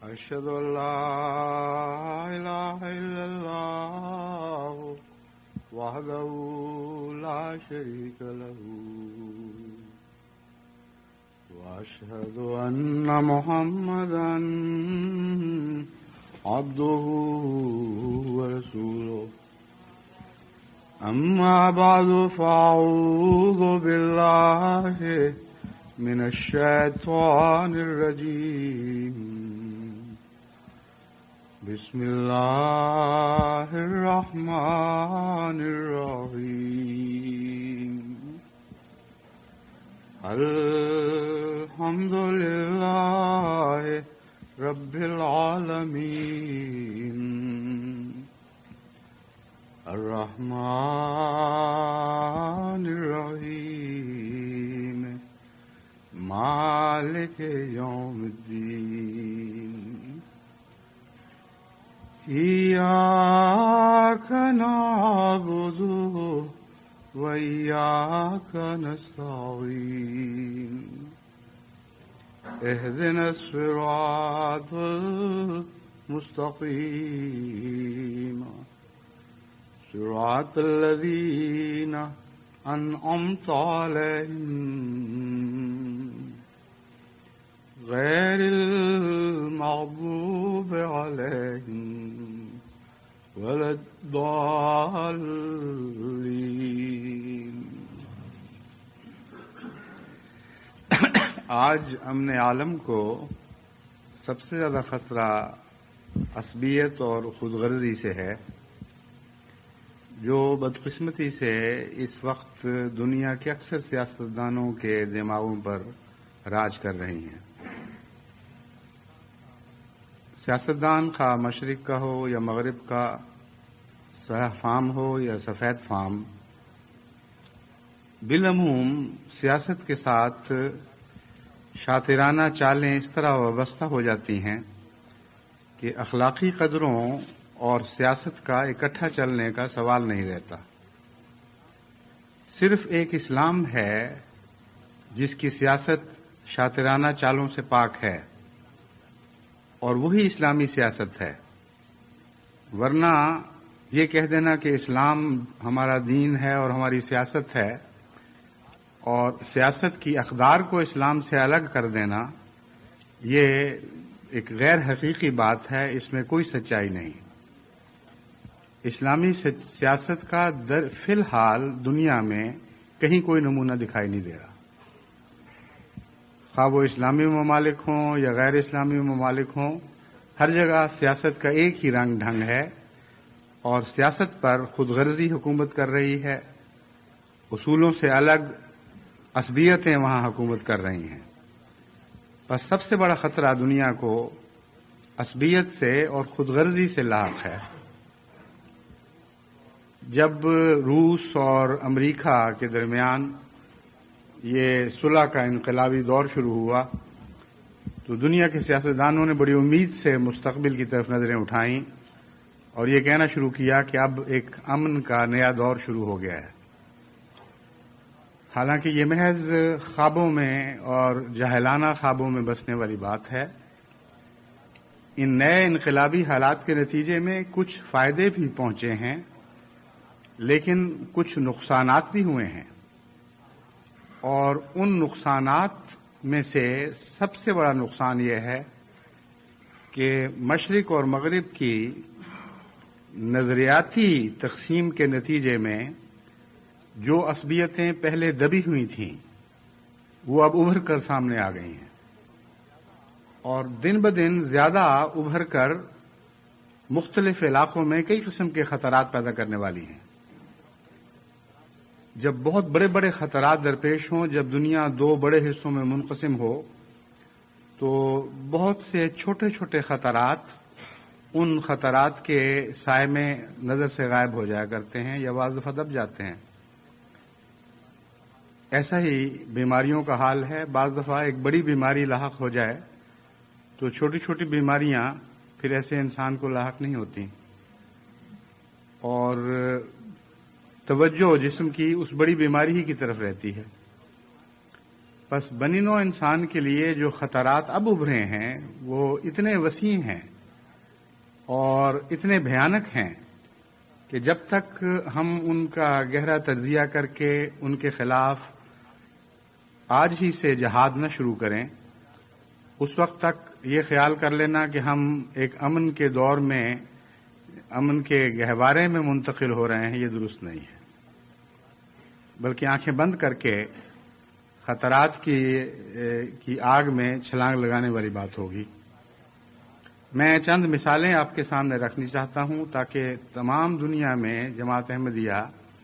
أشهد أن لا إله إلا الله وحده لا شريك له وأشهد أن محمدا عبده ورسوله أما بعد فأعوذ بالله من الشيطان الرجيم بسم الله الرحمن الرحيم الحمد لله رب العالمين الرحمن الرحيم مالك يوم الدين إياك نعبد وإياك نستعين اهدنا الصراط المستقيم صراط الذين أنعمت عليهم غير المغضوب عليهم ولا الضالين. آج امن عالم کو سب سے زیادہ خطرہ عصبیت اور خود غرضی سے ہے، جو بدقسمتی سے اس وقت دنیا کے اکثر سیاستدانوں کے دماغوں پر راج کر رہی ہیں. سیاستدان خواہ مشرق کا ہو یا مغرب کا، سیاہ فام ہو یا سفید فام، بالعموم سیاست کے ساتھ شاطرانہ چالیں اس طرح وابستہ ہو جاتی ہیں کہ اخلاقی قدروں اور سیاست کا اکٹھا چلنے کا سوال نہیں رہتا. صرف ایک اسلام ہے جس کی سیاست شاطرانہ چالوں سے پاک ہے، اور وہی اسلامی سیاست ہے. ورنہ یہ کہہ دینا کہ اسلام ہمارا دین ہے اور ہماری سیاست ہے، اور سیاست کی اقدار کو اسلام سے الگ کر دینا، یہ ایک غیر حقیقی بات ہے. اس میں کوئی سچائی نہیں. اسلامی سیاست کا فی الحال دنیا میں کہیں کوئی نمونہ دکھائی نہیں دے رہا. خواہ وہ اسلامی ممالک ہوں یا غیر اسلامی ممالک ہوں، ہر جگہ سیاست کا ایک ہی رنگ ڈھنگ ہے، اور سیاست پر خود غرضی حکومت کر رہی ہے. اصولوں سے الگ عصبیتیں وہاں حکومت کر رہی ہیں. بس سب سے بڑا خطرہ دنیا کو عصبیت سے اور خود غرضی سے لاحق ہے. جب روس اور امریکہ کے درمیان یہ صلح کا انقلابی دور شروع ہوا تو دنیا کے سیاستدانوں نے بڑی امید سے مستقبل کی طرف نظریں اٹھائیں اور یہ کہنا شروع کیا کہ اب ایک امن کا نیا دور شروع ہو گیا ہے. حالانکہ یہ محض خوابوں میں اور جاہلانہ خوابوں میں بسنے والی بات ہے. ان نئے انقلابی حالات کے نتیجے میں کچھ فائدے بھی پہنچے ہیں، لیکن کچھ نقصانات بھی ہوئے ہیں، اور ان نقصانات میں سے سب سے بڑا نقصان یہ ہے کہ مشرق اور مغرب کی نظریاتی تقسیم کے نتیجے میں جو عصبیتیں پہلے دبی ہوئی تھیں وہ اب ابھر کر سامنے آ گئی ہیں، اور دن بدن زیادہ ابھر کر مختلف علاقوں میں کئی قسم کے خطرات پیدا کرنے والی ہیں. جب بہت بڑے بڑے خطرات درپیش ہوں، جب دنیا دو بڑے حصوں میں منقسم ہو، تو بہت سے چھوٹے چھوٹے خطرات ان خطرات کے سائے میں نظر سے غائب ہو جایا کرتے ہیں یا بعض دفعہ دب جاتے ہیں. ایسا ہی بیماریوں کا حال ہے. بعض دفعہ ایک بڑی بیماری لاحق ہو جائے تو چھوٹی چھوٹی بیماریاں پھر ایسے انسان کو لاحق نہیں ہوتی، اور توجہ جسم کی اس بڑی بیماری ہی کی طرف رہتی ہے. بس بنی نوع انسان کے لیے جو خطرات اب ابھرے ہیں وہ اتنے وسیع ہیں اور اتنے بھیانک ہیں کہ جب تک ہم ان کا گہرا تجزیہ کر کے ان کے خلاف آج ہی سے جہاد نہ شروع کریں، اس وقت تک یہ خیال کر لینا کہ ہم ایک امن کے دور میں، امن کے گہوارے میں منتقل ہو رہے ہیں، یہ درست نہیں ہے، بلکہ آنکھیں بند کر کے خطرات کی آگ میں چھلانگ لگانے والی بات ہوگی۔ میں چند مثالیں آپ کے سامنے رکھنی چاہتا ہوں تاکہ تمام دنیا میں جماعت احمدیہ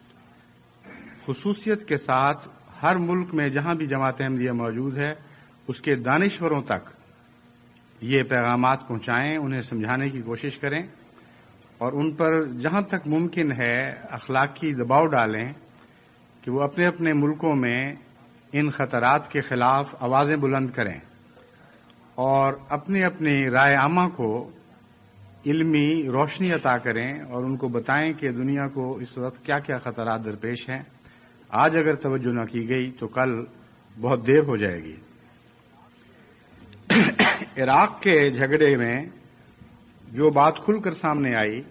خصوصیت کے ساتھ ہر ملک میں جہاں بھی جماعت احمدیہ موجود ہے اس کے دانشوروں تک یہ پیغامات پہنچائیں، انہیں سمجھانے کی کوشش کریں اور ان پر جہاں تک ممکن ہے اخلاقی دباؤ ڈالیں کہ وہ اپنے اپنے ملکوں میں ان خطرات کے خلاف آوازیں بلند کریں اور اپنی اپنی رائے عامہ کو علمی روشنی عطا کریں اور ان کو بتائیں کہ دنیا کو اس وقت کیا کیا خطرات درپیش ہیں۔ آج اگر توجہ نہ کی گئی تو کل بہت دیر ہو جائے گی۔ عراق کے جھگڑے میں جو بات کھل کر سامنے آئی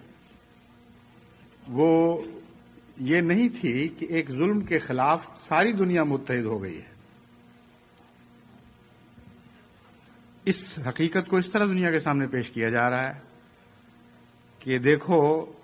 وہ یہ نہیں تھی کہ ایک ظلم کے خلاف ساری دنیا متحد ہو گئی ہے۔ اس حقیقت کو اس طرح دنیا کے سامنے پیش کیا جا رہا ہے کہ دیکھو،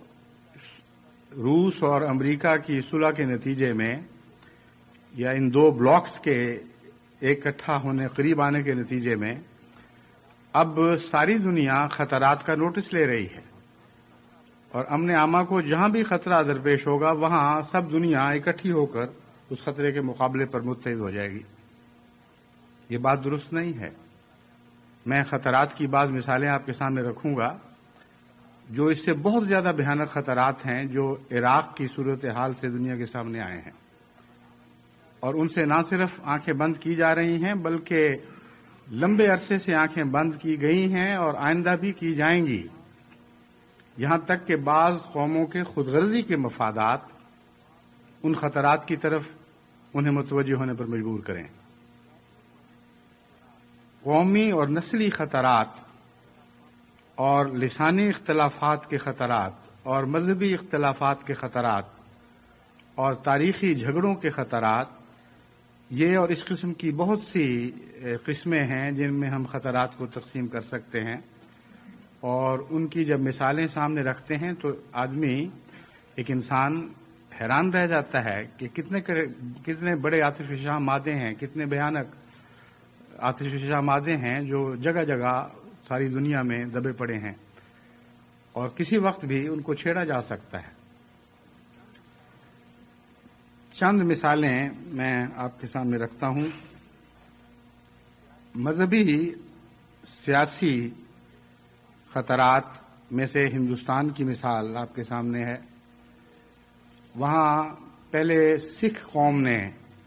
روس اور امریکہ کی صلح کے نتیجے میں یا ان دو بلاکس کے اکٹھا ہونے قریب آنے کے نتیجے میں اب ساری دنیا خطرات کا نوٹس لے رہی ہے اور امن عامہ کو جہاں بھی خطرہ درپیش ہوگا وہاں سب دنیا اکٹھی ہو کر اس خطرے کے مقابلے پر متحد ہو جائے گی۔ یہ بات درست نہیں ہے۔ میں خطرات کی بعض مثالیں آپ کے سامنے رکھوں گا جو اس سے بہت زیادہ بھیانک خطرات ہیں جو عراق کی صورتحال سے دنیا کے سامنے آئے ہیں، اور ان سے نہ صرف آنکھیں بند کی جا رہی ہیں بلکہ لمبے عرصے سے آنکھیں بند کی گئی ہیں اور آئندہ بھی کی جائیں گی، یہاں تک کہ بعض قوموں کے خود غرضی کے مفادات ان خطرات کی طرف انہیں متوجہ ہونے پر مجبور کریں۔ قومی اور نسلی خطرات اور لسانی اختلافات کے خطرات اور مذہبی اختلافات کے خطرات اور تاریخی جھگڑوں کے خطرات، یہ اور اس قسم کی بہت سی قسمیں ہیں جن میں ہم خطرات کو تقسیم کر سکتے ہیں، اور ان کی جب مثالیں سامنے رکھتے ہیں تو آدمی، ایک انسان حیران رہ جاتا ہے کہ کتنے بڑے آتش فشاں مادے ہیں، کتنے بھیانک آتش فشاں مادے ہیں جو جگہ جگہ ساری دنیا میں دبے پڑے ہیں اور کسی وقت بھی ان کو چھیڑا جا سکتا ہے۔ چند مثالیں میں آپ کے سامنے رکھتا ہوں۔ مذہبی سیاسی خطرات میں سے ہندوستان کی مثال آپ کے سامنے ہے۔ وہاں پہلے سکھ قوم نے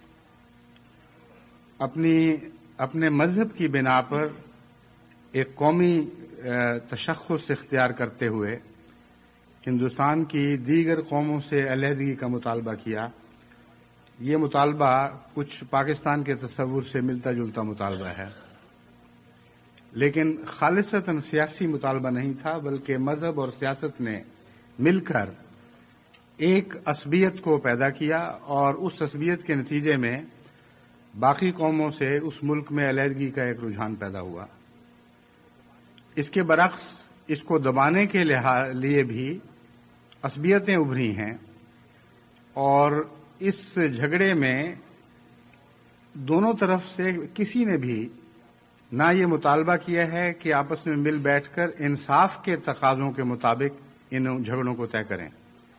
اپنے مذہب کی بنا پر ایک قومی تشخص اختیار کرتے ہوئے ہندوستان کی دیگر قوموں سے علیحدگی کا مطالبہ کیا۔ یہ مطالبہ کچھ پاکستان کے تصور سے ملتا جلتا مطالبہ ہے، لیکن خالصتاً سیاسی مطالبہ نہیں تھا، بلکہ مذہب اور سیاست نے مل کر ایک عصبیت کو پیدا کیا اور اس عصبیت کے نتیجے میں باقی قوموں سے اس ملک میں علیحدگی کا ایک رجحان پیدا ہوا۔ اس کے برعکس اس کو دبانے کے لیے بھی عصبیتیں ابھری ہیں، اور اس جھگڑے میں دونوں طرف سے کسی نے بھی نہ یہ مطالبہ کیا ہے کہ آپس میں مل بیٹھ کر انصاف کے تقاضوں کے مطابق ان جھگڑوں کو طے کریں،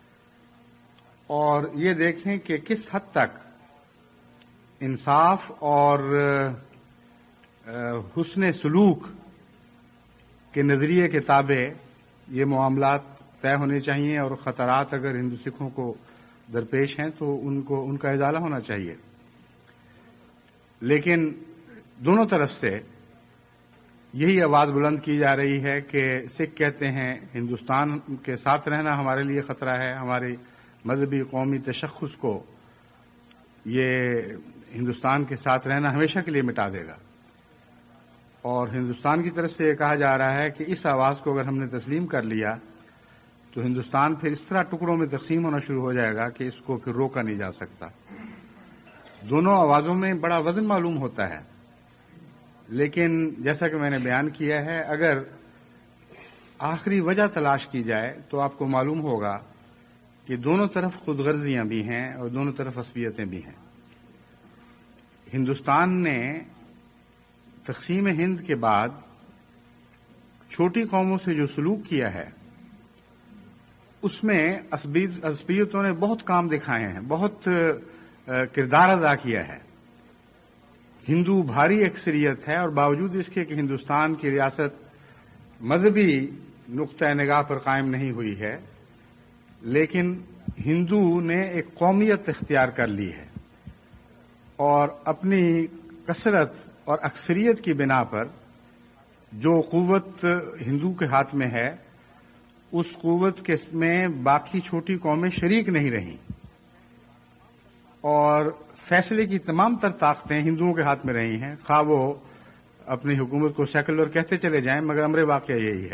اور یہ دیکھیں کہ کس حد تک انصاف اور حسن سلوک کے نظریے کے تابع یہ معاملات طے ہونے چاہیے، اور خطرات اگر ہندو سکھوں کو درپیش ہیں تو ان کا ازالہ ہونا چاہیے۔ لیکن دونوں طرف سے یہی آواز بلند کی جا رہی ہے کہ سکھ کہتے ہیں ہندوستان کے ساتھ رہنا ہمارے لیے خطرہ ہے، ہمارے مذہبی قومی تشخص کو یہ ہندوستان کے ساتھ رہنا ہمیشہ کے لیے مٹا دے گا. اور ہندوستان کی طرف سے یہ کہا جا رہا ہے کہ اس آواز کو اگر ہم نے تسلیم کر لیا تو ہندوستان پھر اس طرح ٹکڑوں میں تقسیم ہونا شروع ہو جائے گا کہ اس کو پھر روکا نہیں جا سکتا. دونوں آوازوں میں بڑا وزن معلوم ہوتا ہے، لیکن جیسا کہ میں نے بیان کیا ہے، اگر آخری وجہ تلاش کی جائے تو آپ کو معلوم ہوگا کہ دونوں طرف خود غرضیاں بھی ہیں اور دونوں طرف عصبیتیں بھی ہیں. ہندوستان نے تقسیم ہند کے بعد چھوٹی قوموں سے جو سلوک کیا ہے اس میں عصبیتوں نے بہت کام دکھائے ہیں، بہت کردار ادا کیا ہے. ہندو بھاری اکثریت ہے اور باوجود اس کے کہ ہندوستان کی ریاست مذہبی نقطۂ نگاہ پر قائم نہیں ہوئی ہے، لیکن ہندو نے ایک قومیت اختیار کر لی ہے اور اپنی کثرت اور اکثریت کی بنا پر جو قوت ہندو کے ہاتھ میں ہے اس قوت کے میں باقی چھوٹی قومیں شریک نہیں رہیں اور فیصلے کی تمام تر طاقتیں ہندوؤں کے ہاتھ میں رہی ہیں، خواہ وہ اپنی حکومت کو سیکولر کہتے چلے جائیں، مگر امر واقعہ یہی ہے.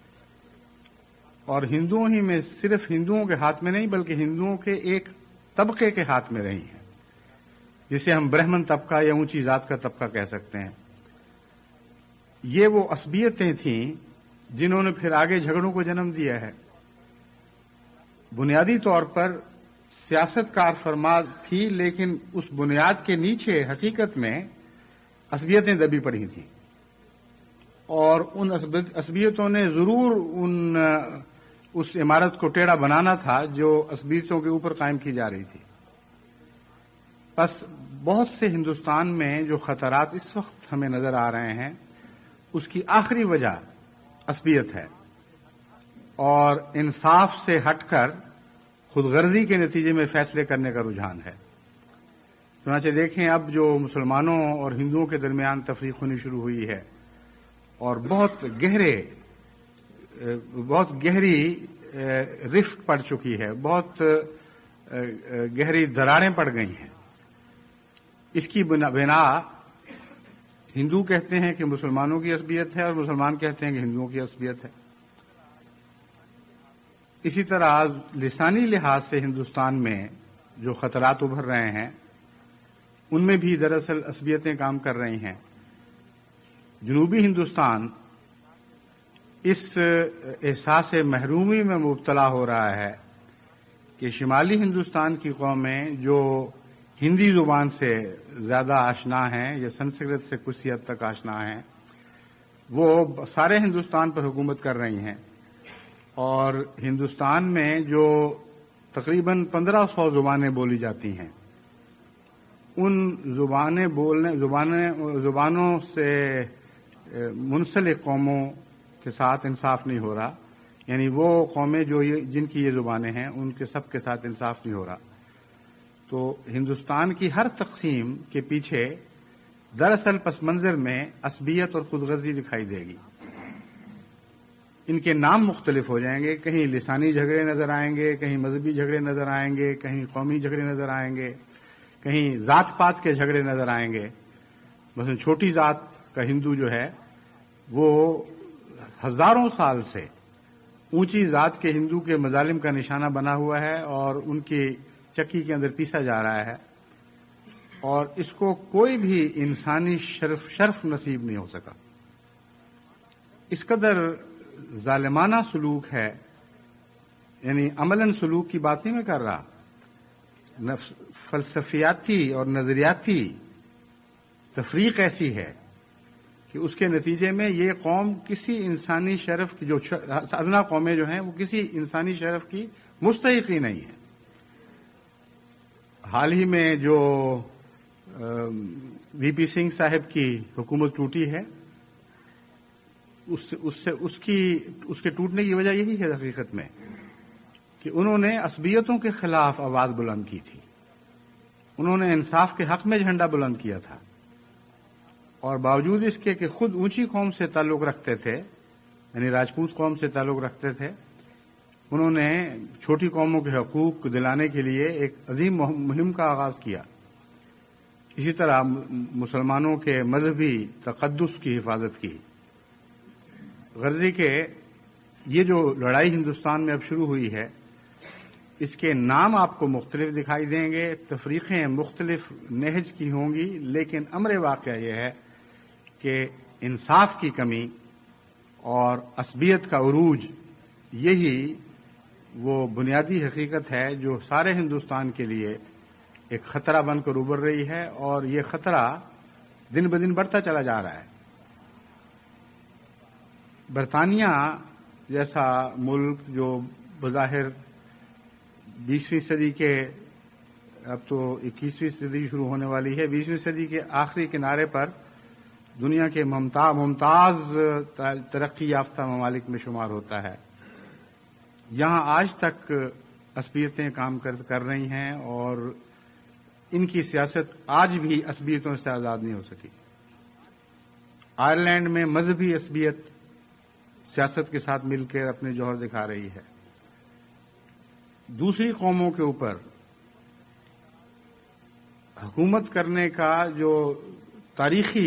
اور ہندوؤں ہی میں صرف ہندوؤں کے ہاتھ میں نہیں بلکہ ہندوؤں کے ایک طبقے کے ہاتھ میں رہی ہیں، جسے ہم برہمن طبقہ یا اونچی ذات کا طبقہ کہہ سکتے ہیں. یہ وہ عصبیتیں تھیں جنہوں نے پھر آگے جھگڑوں کو جنم دیا ہے. بنیادی طور پر سیاست کار فرما تھی، لیکن اس بنیاد کے نیچے حقیقت میں عصبیتیں دبی پڑی تھیں اور ان عصبیتوں نے ضرور اس عمارت کو ٹیڑھا بنانا تھا جو عصبیتوں کے اوپر قائم کی جا رہی تھی. بس بہت سے ہندوستان میں جو خطرات اس وقت ہمیں نظر آ رہے ہیں اس کی آخری وجہ عصبیت ہے اور انصاف سے ہٹ کر خود غرضی کے نتیجے میں فیصلے کرنے کا رجحان ہے. چنانچہ دیکھیں اب جو مسلمانوں اور ہندوؤں کے درمیان تفریق ہونی شروع ہوئی ہے اور بہت گہری رفت پڑ چکی ہے، بہت گہری دراڑیں پڑ گئی ہیں. اس کی بنا ہندو کہتے ہیں کہ مسلمانوں کی عصبیت ہے اور مسلمان کہتے ہیں کہ ہندوؤں کی عصبیت ہے. اسی طرح لسانی لحاظ سے ہندوستان میں جو خطرات ابھر رہے ہیں ان میں بھی دراصل عصبیتیں کام کر رہی ہیں. جنوبی ہندوستان اس احساس محرومی میں مبتلا ہو رہا ہے کہ شمالی ہندوستان کی قومیں جو ہندی زبان سے زیادہ آشنا ہیں یا سنسکرت سے کچھ حد تک آشنا ہیں وہ سارے ہندوستان پر حکومت کر رہی ہیں اور ہندوستان میں جو تقریباً 1500 زبانیں بولی جاتی ہیں ان زبانوں سے منسلک قوموں کے ساتھ انصاف نہیں ہو رہا. یعنی وہ قومیں جن کی یہ زبانیں ہیں ان کے سب کے ساتھ انصاف نہیں ہو رہا. تو ہندوستان کی ہر تقسیم کے پیچھے دراصل پس منظر میں عصبیت اور خود غرضی دکھائی دے گی. ان کے نام مختلف ہو جائیں گے، کہیں لسانی جھگڑے نظر آئیں گے، کہیں مذہبی جھگڑے نظر آئیں گے، کہیں قومی جھگڑے نظر آئیں گے، کہیں ذات پات کے جھگڑے نظر آئیں گے. مثلا چھوٹی ذات کا ہندو جو ہے وہ ہزاروں سال سے اونچی ذات کے ہندو کے مظالم کا نشانہ بنا ہوا ہے اور ان کی چکی کے اندر پیسا جا رہا ہے اور اس کو کوئی بھی انسانی شرف نصیب نہیں ہو سکا. اس قدر ظالمانہ سلوک ہے، یعنی عملاً سلوک کی بات نہیں میں کر رہا، فلسفیاتی اور نظریاتی تفریق ایسی ہے کہ اس کے نتیجے میں یہ قوم کسی انسانی شرف کی جو ادنا قومیں جو ہیں وہ کسی انسانی شرف کی مستحق ہی نہیں ہے. حال ہی میں جو وی پی سنگھ صاحب کی حکومت ٹوٹی ہے اس کے ٹوٹنے کی وجہ یہی ہے حقیقت میں کہ انہوں نے عصبیتوں کے خلاف آواز بلند کی تھی. انہوں نے انصاف کے حق میں جھنڈا بلند کیا تھا اور باوجود اس کے کہ خود اونچی قوم سے تعلق رکھتے تھے، یعنی راجپوت قوم سے تعلق رکھتے تھے، انہوں نے چھوٹی قوموں کے حقوق دلانے کے لیے ایک عظیم مہم کا آغاز کیا اسی طرح مسلمانوں کے مذہبی تقدس کی حفاظت کی. غرضی کہ یہ جو لڑائی ہندوستان میں اب شروع ہوئی ہے، اس کے نام آپ کو مختلف دکھائی دیں گے، تفریقیں مختلف نہج کی ہوں گی، لیکن امر واقعہ یہ ہے کہ انصاف کی کمی اور عصبیت کا عروج، یہی وہ بنیادی حقیقت ہے جو سارے ہندوستان کے لیے ایک خطرہ بن کر ابھر رہی ہے، اور یہ خطرہ دن بدن بڑھتا چلا جا رہا ہے. برطانیہ جیسا ملک جو بظاہر 20ویں صدی کے، اب تو 21ویں صدی شروع ہونے والی ہے، 20ویں صدی کے آخری کنارے پر دنیا کے ممتاز ترقی یافتہ ممالک میں شمار ہوتا ہے، یہاں آج تک عصبیتیں کام کر رہی ہیں اور ان کی سیاست آج بھی عصبیتوں سے آزاد نہیں ہو سکی. آئرلینڈ میں مذہبی عصبیت سیاست کے ساتھ مل کر اپنے جوہر دکھا رہی ہے. دوسری قوموں کے اوپر حکومت کرنے کا جو تاریخی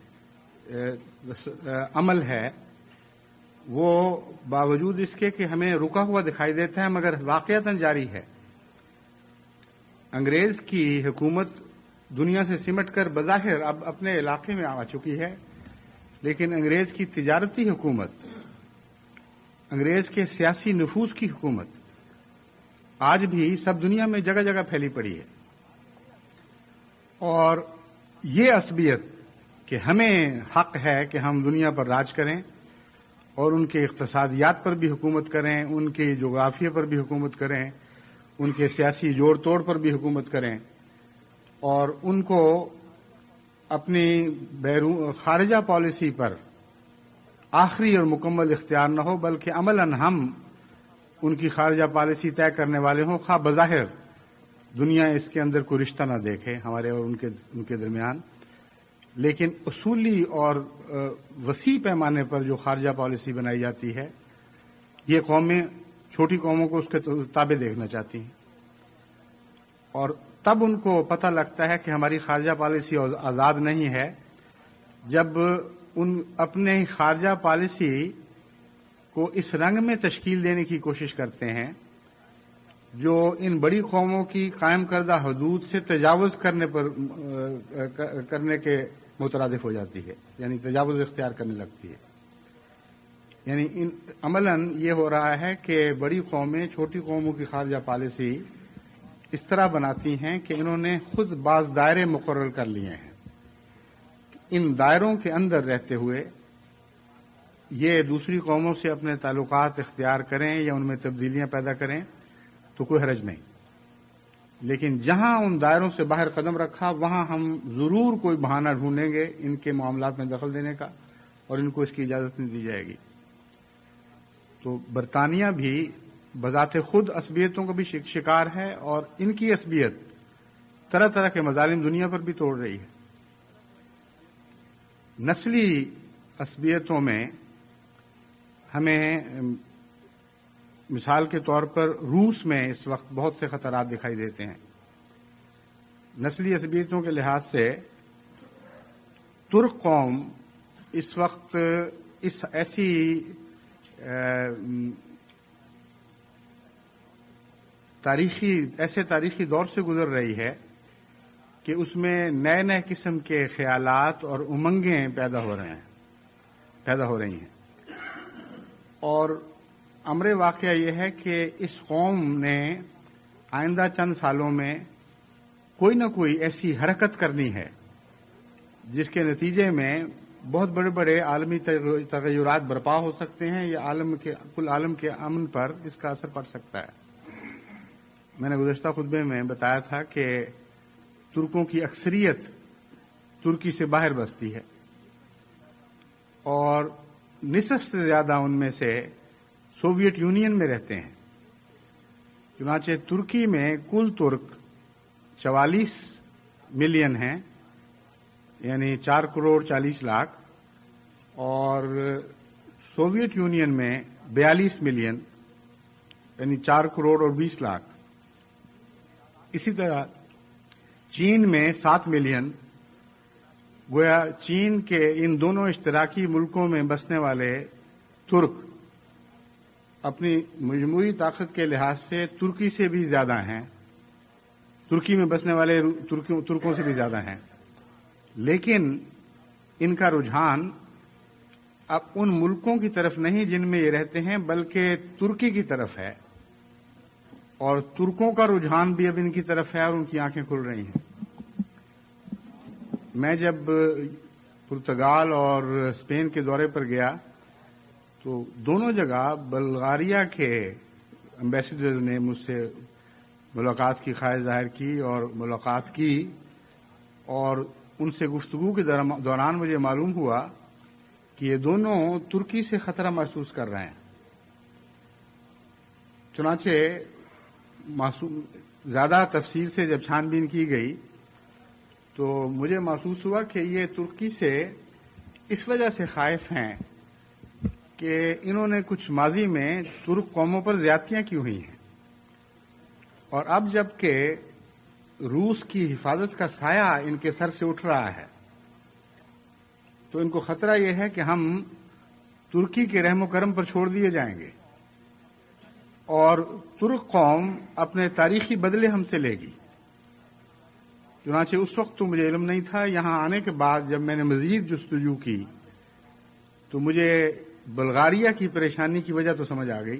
عمل ہے وہ باوجود اس کے کہ ہمیں رکا ہوا دکھائی دیتا ہے، مگر واقعتاً جاری ہے. انگریز کی حکومت دنیا سے سمٹ کر بظاہر اب اپنے علاقے میں آ چکی ہے، لیکن انگریز کی تجارتی حکومت، انگریز کے سیاسی نفوذ کی حکومت آج بھی سب دنیا میں جگہ جگہ پھیلی پڑی ہے. اور یہ عصبیت کہ ہمیں حق ہے کہ ہم دنیا پر راج کریں اور ان کے اقتصادیات پر بھی حکومت کریں، ان کے جغرافیہ پر بھی حکومت کریں، ان کے سیاسی جوڑ توڑ پر بھی حکومت کریں، اور ان کو اپنی خارجہ پالیسی پر آخری اور مکمل اختیار نہ ہو، بلکہ عملاً ہم ان کی خارجہ پالیسی طے کرنے والے ہوں، خواہ بظاہر دنیا اس کے اندر کوئی رشتہ نہ دیکھے ہمارے اور ان کے درمیان، لیکن اصولی اور وسیع پیمانے پر جو خارجہ پالیسی بنائی جاتی ہے، یہ قومیں چھوٹی قوموں کو اس کے تابع دیکھنا چاہتی ہیں. اور تب ان کو پتہ لگتا ہے کہ ہماری خارجہ پالیسی آزاد نہیں ہے جب ان اپنے خارجہ پالیسی کو اس رنگ میں تشکیل دینے کی کوشش کرتے ہیں جو ان بڑی قوموں کی قائم کردہ حدود سے تجاوز کرنے کے مترادف ہو جاتی ہے، یعنی تجاوز اختیار کرنے لگتی ہے. یعنی عملاً یہ ہو رہا ہے کہ بڑی قومیں چھوٹی قوموں کی خارجہ پالیسی اس طرح بناتی ہیں کہ انہوں نے خود بعض دائرے مقرر کر لیے ہیں. ان دائروں کے اندر رہتے ہوئے یہ دوسری قوموں سے اپنے تعلقات اختیار کریں یا ان میں تبدیلیاں پیدا کریں تو کوئی حرج نہیں، لیکن جہاں ان دائروں سے باہر قدم رکھا وہاں ہم ضرور کوئی بہانہ ڈھونڈیں گے ان کے معاملات میں دخل دینے کا، اور ان کو اس کی اجازت نہیں دی جائے گی. تو برطانیہ بھی بذات خود عصبیتوں کا بھی شکار ہے، اور ان کی عصبیت طرح طرح کے مظالم دنیا پر بھی توڑ رہی ہے. نسلی عصبیتوں میں ہمیں مثال کے طور پر روس میں اس وقت بہت سے خطرات دکھائی دیتے ہیں. نسلی عصبیتوں کے لحاظ سے ترک قوم اس وقت اس ایسے تاریخی دور سے گزر رہی ہے کہ اس میں نئے نئے قسم کے خیالات اور امنگیں پیدا ہو رہی ہیں. اور امر واقعہ یہ ہے کہ اس قوم نے آئندہ چند سالوں میں کوئی نہ کوئی ایسی حرکت کرنی ہے جس کے نتیجے میں بہت بڑے بڑے عالمی تغیرات برپا ہو سکتے ہیں یا کل عالم کے امن پر اس کا اثر پڑ سکتا ہے. میں نے گزشتہ خطبے میں بتایا تھا کہ ترکوں کی اکثریت ترکی سے باہر بستی ہے اور نصف سے زیادہ ان میں سے سوویت یونین میں رہتے ہیں. چنانچہ ترکی میں کل ترک 44 ملین ہیں، یعنی 4 کروڑ 40 لاکھ، اور سوویت یونین میں 42 ملین یعنی 4 کروڑ اور 20 لاکھ. اسی طرح چین میں 7 ملین، گویا چین کے ان دونوں اشتراکی ملکوں میں بسنے والے ترک اپنی مجموعی طاقت کے لحاظ سے ترکی سے بھی زیادہ ہیں، ترکی میں بسنے والے ترکوں سے بھی زیادہ ہیں، لیکن ان کا رجحان اب ان ملکوں کی طرف نہیں جن میں یہ رہتے ہیں، بلکہ ترکی کی طرف ہے، اور ترکوں کا رجحان بھی اب ان کی طرف ہے اور ان کی آنکھیں کھل رہی ہیں۔ میں جب پرتگال اور اسپین کے دورے پر گیا تو دونوں جگہ بلغاریہ کے ایمبیسڈرز نے مجھ سے ملاقات کی خواہش ظاہر کی اور ملاقات کی، اور ان سے گفتگو کے دوران مجھے معلوم ہوا کہ یہ دونوں ترکی سے خطرہ محسوس کر رہے ہیں۔ چنانچہ زیادہ تفصیل سے جب چھان بین کی گئی تو مجھے محسوس ہوا کہ یہ ترکی سے اس وجہ سے خائف ہیں کہ انہوں نے کچھ ماضی میں ترک قوموں پر زیادتیاں کی ہوئی ہیں، اور اب جب کہ روس کی حفاظت کا سایہ ان کے سر سے اٹھ رہا ہے تو ان کو خطرہ یہ ہے کہ ہم ترکی کے رحم و کرم پر چھوڑ دیے جائیں گے اور ترک قوم اپنے تاریخی بدلے ہم سے لے گی۔ چنانچہ اس وقت تو مجھے علم نہیں تھا، یہاں آنے کے بعد جب میں نے مزید جستجو کی تو مجھے بلغاریہ کی پریشانی کی وجہ تو سمجھ آ گئی۔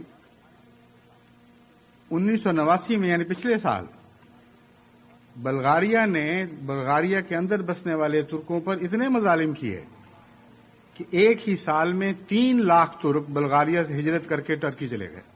1989 میں یعنی پچھلے سال بلغاریہ نے بلغاریہ کے اندر بسنے والے ترکوں پر اتنے مظالم کیے کہ ایک ہی سال میں 3 لاکھ ترک بلغاریہ سے ہجرت کر کے ٹرکی چلے گئے۔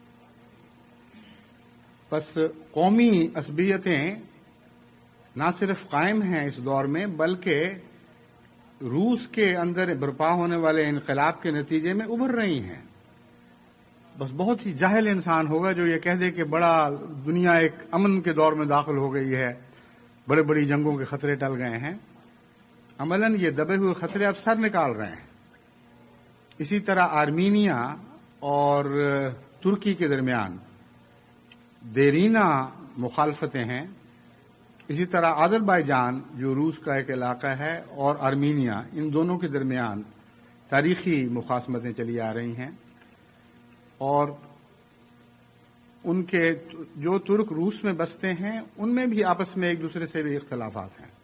بس قومی عصبیتیں نہ صرف قائم ہیں اس دور میں، بلکہ روس کے اندر برپا ہونے والے انقلاب کے نتیجے میں ابھر رہی ہیں۔ بس بہت ہی جاہل انسان ہوگا جو یہ کہہ دے کہ بڑا دنیا ایک امن کے دور میں داخل ہو گئی ہے، بڑے بڑی جنگوں کے خطرے ٹل گئے ہیں۔ عملاً یہ دبے ہوئے خطرے اب سر نکال رہے ہیں۔ اسی طرح آرمینیا اور ترکی کے درمیان دیرینہ مخالفتیں ہیں۔ اسی طرح آذربائیجان جو روس کا ایک علاقہ ہے اور آرمینیا، ان دونوں کے درمیان تاریخی مخاصمتیں چلی آ رہی ہیں، اور ان کے جو ترک روس میں بستے ہیں ان میں بھی آپس میں ایک دوسرے سے بھی اختلافات ہیں،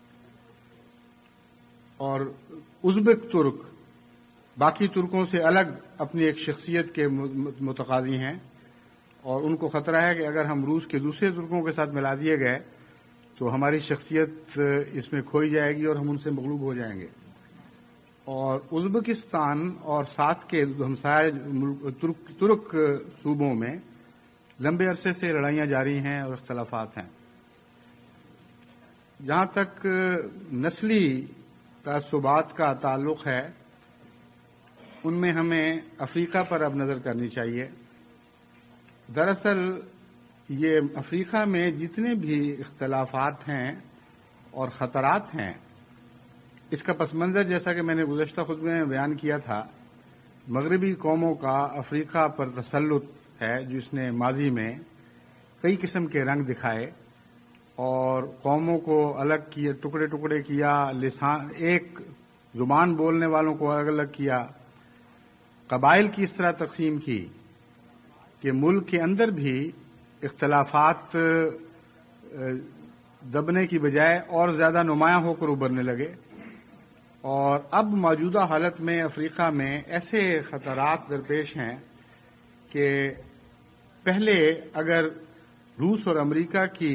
اور ازبک ترک باقی ترکوں سے الگ اپنی ایک شخصیت کے متقاضی ہیں، اور ان کو خطرہ ہے کہ اگر ہم روس کے دوسرے ترکوں کے ساتھ ملا دیے گئے تو ہماری شخصیت اس میں کھوئی جائے گی اور ہم ان سے مغلوب ہو جائیں گے۔ اور ازبکستان اور ساتھ کے ہمسائے ترک صوبوں میں لمبے عرصے سے لڑائیاں جاری ہیں اور اختلافات ہیں۔ جہاں تک نسلی تعصبات کا تعلق ہے، ان میں ہمیں افریقہ پر اب نظر کرنی چاہیے۔ دراصل یہ افریقہ میں جتنے بھی اختلافات ہیں اور خطرات ہیں، اس کا پس منظر جیسا کہ میں نے گزشتہ خطبے میں بیان کیا تھا، مغربی قوموں کا افریقہ پر تسلط ہے، جس نے ماضی میں کئی قسم کے رنگ دکھائے اور قوموں کو الگ کیے، ٹکڑے ٹکڑے کیا، ایک زبان بولنے والوں کو الگ الگ کیا، قبائل کی اس طرح تقسیم کی کہ ملک کے اندر بھی اختلافات دبنے کی بجائے اور زیادہ نمایاں ہو کر ابھرنے لگے، اور اب موجودہ حالت میں افریقہ میں ایسے خطرات درپیش ہیں کہ پہلے اگر روس اور امریکہ کی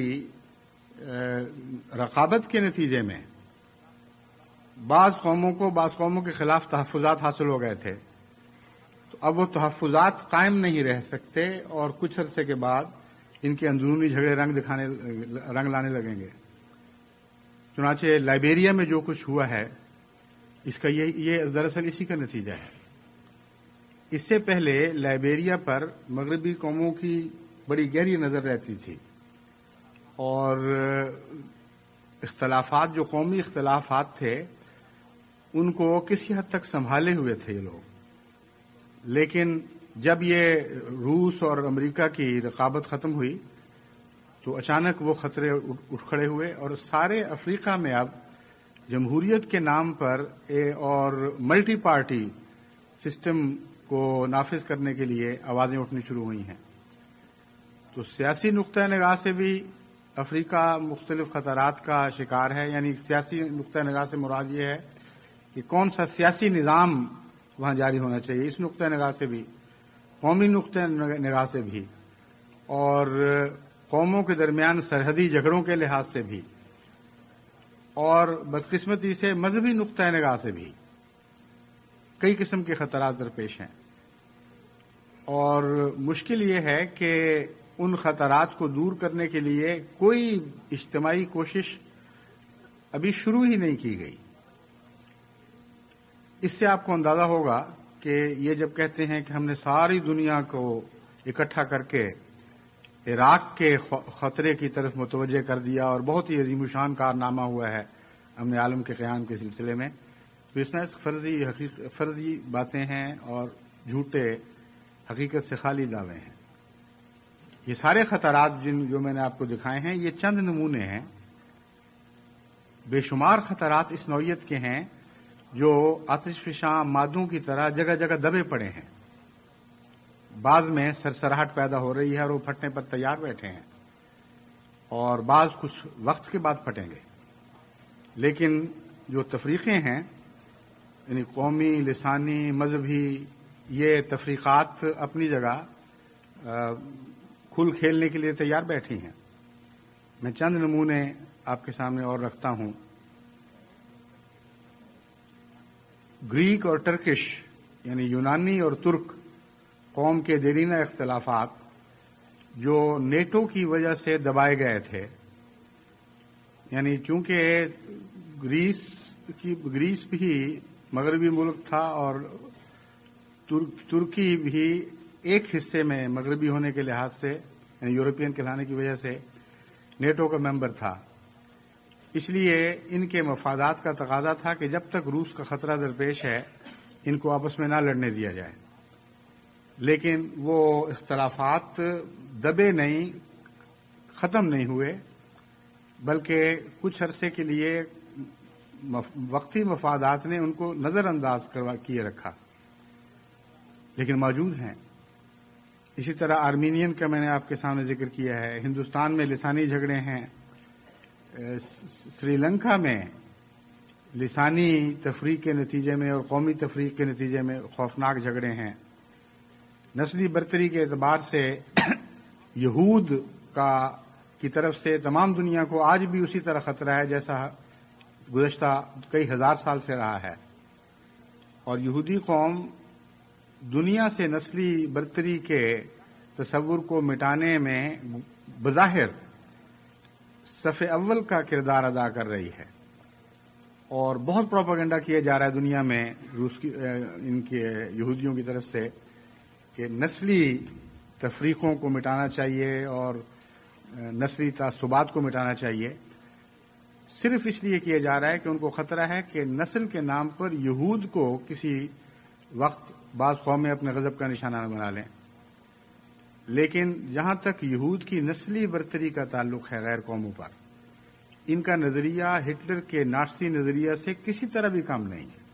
رقابت کے نتیجے میں بعض قوموں کے خلاف تحفظات حاصل ہو گئے تھے، تو اب وہ تحفظات قائم نہیں رہ سکتے اور کچھ عرصے کے بعد ان کے اندرونی جھگڑے رنگ لانے لگیں گے۔ چنانچہ لائبیریا میں جو کچھ ہوا ہے، اس کا یہ دراصل اسی کا نتیجہ ہے۔ اس سے پہلے لائبیریا پر مغربی قوموں کی بڑی گہری نظر رہتی تھی، اور اختلافات جو قومی اختلافات تھے ان کو کسی حد تک سنبھالے ہوئے تھے یہ لوگ، لیکن جب یہ روس اور امریکہ کی رقابت ختم ہوئی تو اچانک وہ خطرے اٹھ کھڑے ہوئے اور سارے افریقہ میں اب جمہوریت کے نام پر اور ملٹی پارٹی سسٹم کو نافذ کرنے کے لیے آوازیں اٹھنی شروع ہوئی ہیں. تو سیاسی نقطۂ نگاہ سے بھی افریقہ مختلف خطرات کا شکار ہے. یعنی سیاسی نقطۂ نگاہ سے مراد یہ ہے کہ کون سا سیاسی نظام وہاں جاری ہونا چاہیے، اس نقطۂ نگاہ سے بھی، قومی نقطۂ نگاہ سے بھی، اور قوموں کے درمیان سرحدی جھگڑوں کے لحاظ سے بھی، اور بدقسمتی سے مذہبی نقطۂ نگاہ سے بھی کئی قسم کے خطرات درپیش ہیں. اور مشکل یہ ہے کہ ان خطرات کو دور کرنے کے لیے کوئی اجتماعی کوشش ابھی شروع ہی نہیں کی گئی. اس سے آپ کو اندازہ ہوگا کہ یہ جب کہتے ہیں کہ ہم نے ساری دنیا کو اکٹھا کر کے عراق کے خطرے کی طرف متوجہ کر دیا اور بہت ہی عظیم الشان کارنامہ ہوا ہے امن عالم کے قیام کے سلسلے میں، تو اس میں فرضی باتیں ہیں اور جھوٹے حقیقت سے خالی دعوے ہیں. یہ سارے خطرات جو میں نے آپ کو دکھائے ہیں یہ چند نمونے ہیں. بے شمار خطرات اس نوعیت کے ہیں جو آتش فشاں مادوں کی طرح جگہ جگہ دبے پڑے ہیں. بعض میں سرسراہٹ پیدا ہو رہی ہے اور وہ پھٹنے پر تیار بیٹھے ہیں، اور بعض کچھ وقت کے بعد پھٹیں گے. لیکن جو تفریقیں ہیں، یعنی قومی، لسانی، مذہبی، یہ تفریقات اپنی جگہ کھل کھیلنے کے لیے تیار بیٹھی ہیں. میں چند نمونے آپ کے سامنے اور رکھتا ہوں. گریک اور ٹرکش یعنی یونانی اور ترک قوم کے دیرینہ اختلافات جو نیٹو کی وجہ سے دبائے گئے تھے. یعنی چونکہ گریس بھی مغربی ملک تھا اور ترکی بھی ایک حصے میں مغربی ہونے کے لحاظ سے یعنی یورپین کہلانے کی وجہ سے نیٹو کا ممبر تھا. اس لیے ان کے مفادات کا تقاضا تھا کہ جب تک روس کا خطرہ درپیش ہے ان کو آپس میں نہ لڑنے دیا جائے. لیکن وہ اختلافات دبے نہیں، ختم نہیں ہوئے، بلکہ کچھ عرصے کے لیے وقتی مفادات نے ان کو نظر انداز کیے رکھا، لیکن موجود ہیں. اسی طرح آرمینین کا میں نے آپ کے سامنے ذکر کیا ہے. ہندوستان میں لسانی جھگڑے ہیں. سری لنکا میں لسانی تفریق کے نتیجے میں اور قومی تفریق کے نتیجے میں خوفناک جھگڑے ہیں. نسلی برتری کے اعتبار سے یہود کی طرف سے تمام دنیا کو آج بھی اسی طرح خطرہ ہے جیسا گزشتہ کئی ہزار سال سے رہا ہے. اور یہودی قوم دنیا سے نسلی برتری کے تصور کو مٹانے میں بظاہر صف اول کا کردار ادا کر رہی ہے، اور بہت پروپیگنڈا کیا جا رہا ہے دنیا میں ان کے یہودیوں کی طرف سے کہ نسلی تفریقوں کو مٹانا چاہیے اور نسلی تعصبات کو مٹانا چاہیے. صرف اس لیے کیا جا رہا ہے کہ ان کو خطرہ ہے کہ نسل کے نام پر یہود کو کسی وقت بعض قومیں اپنے غضب کا نشانہ بنا لیں. لیکن جہاں تک یہود کی نسلی برتری کا تعلق ہے غیر قوموں پر، ان کا نظریہ ہٹلر کے نازی نظریہ سے کسی طرح بھی کم نہیں ہے،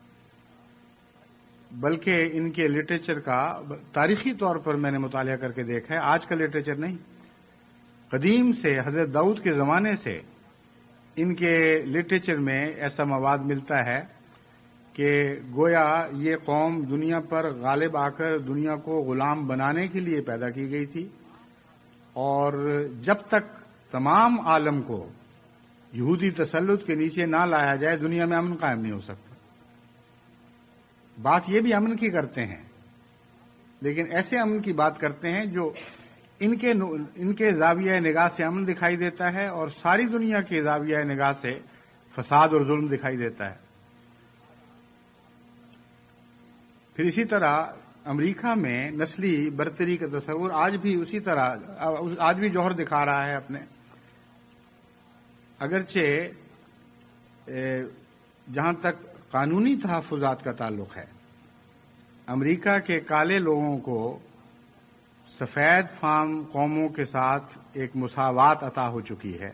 بلکہ ان کے لٹریچر کا تاریخی طور پر میں نے مطالعہ کر کے دیکھا ہے. آج کا لٹریچر نہیں، قدیم سے حضرت داؤد کے زمانے سے ان کے لٹریچر میں ایسا مواد ملتا ہے کہ گویا یہ قوم دنیا پر غالب آ کر دنیا کو غلام بنانے کے لیے پیدا کی گئی تھی، اور جب تک تمام عالم کو یہودی تسلط کے نیچے نہ لایا جائے دنیا میں امن قائم نہیں ہو سکتا. بات یہ بھی امن کی کرتے ہیں، لیکن ایسے امن کی بات کرتے ہیں جو ان کے زاویہ نگاہ سے امن دکھائی دیتا ہے اور ساری دنیا کے زاویہ نگاہ سے فساد اور ظلم دکھائی دیتا ہے. پھر اسی طرح امریکہ میں نسلی برتری کا تصور آج بھی اسی طرح آج بھی جوہر دکھا رہا ہے اپنے. اگرچہ جہاں تک قانونی تحفظات کا تعلق ہے، امریکہ کے کالے لوگوں کو سفید فام قوموں کے ساتھ ایک مساوات عطا ہو چکی ہے،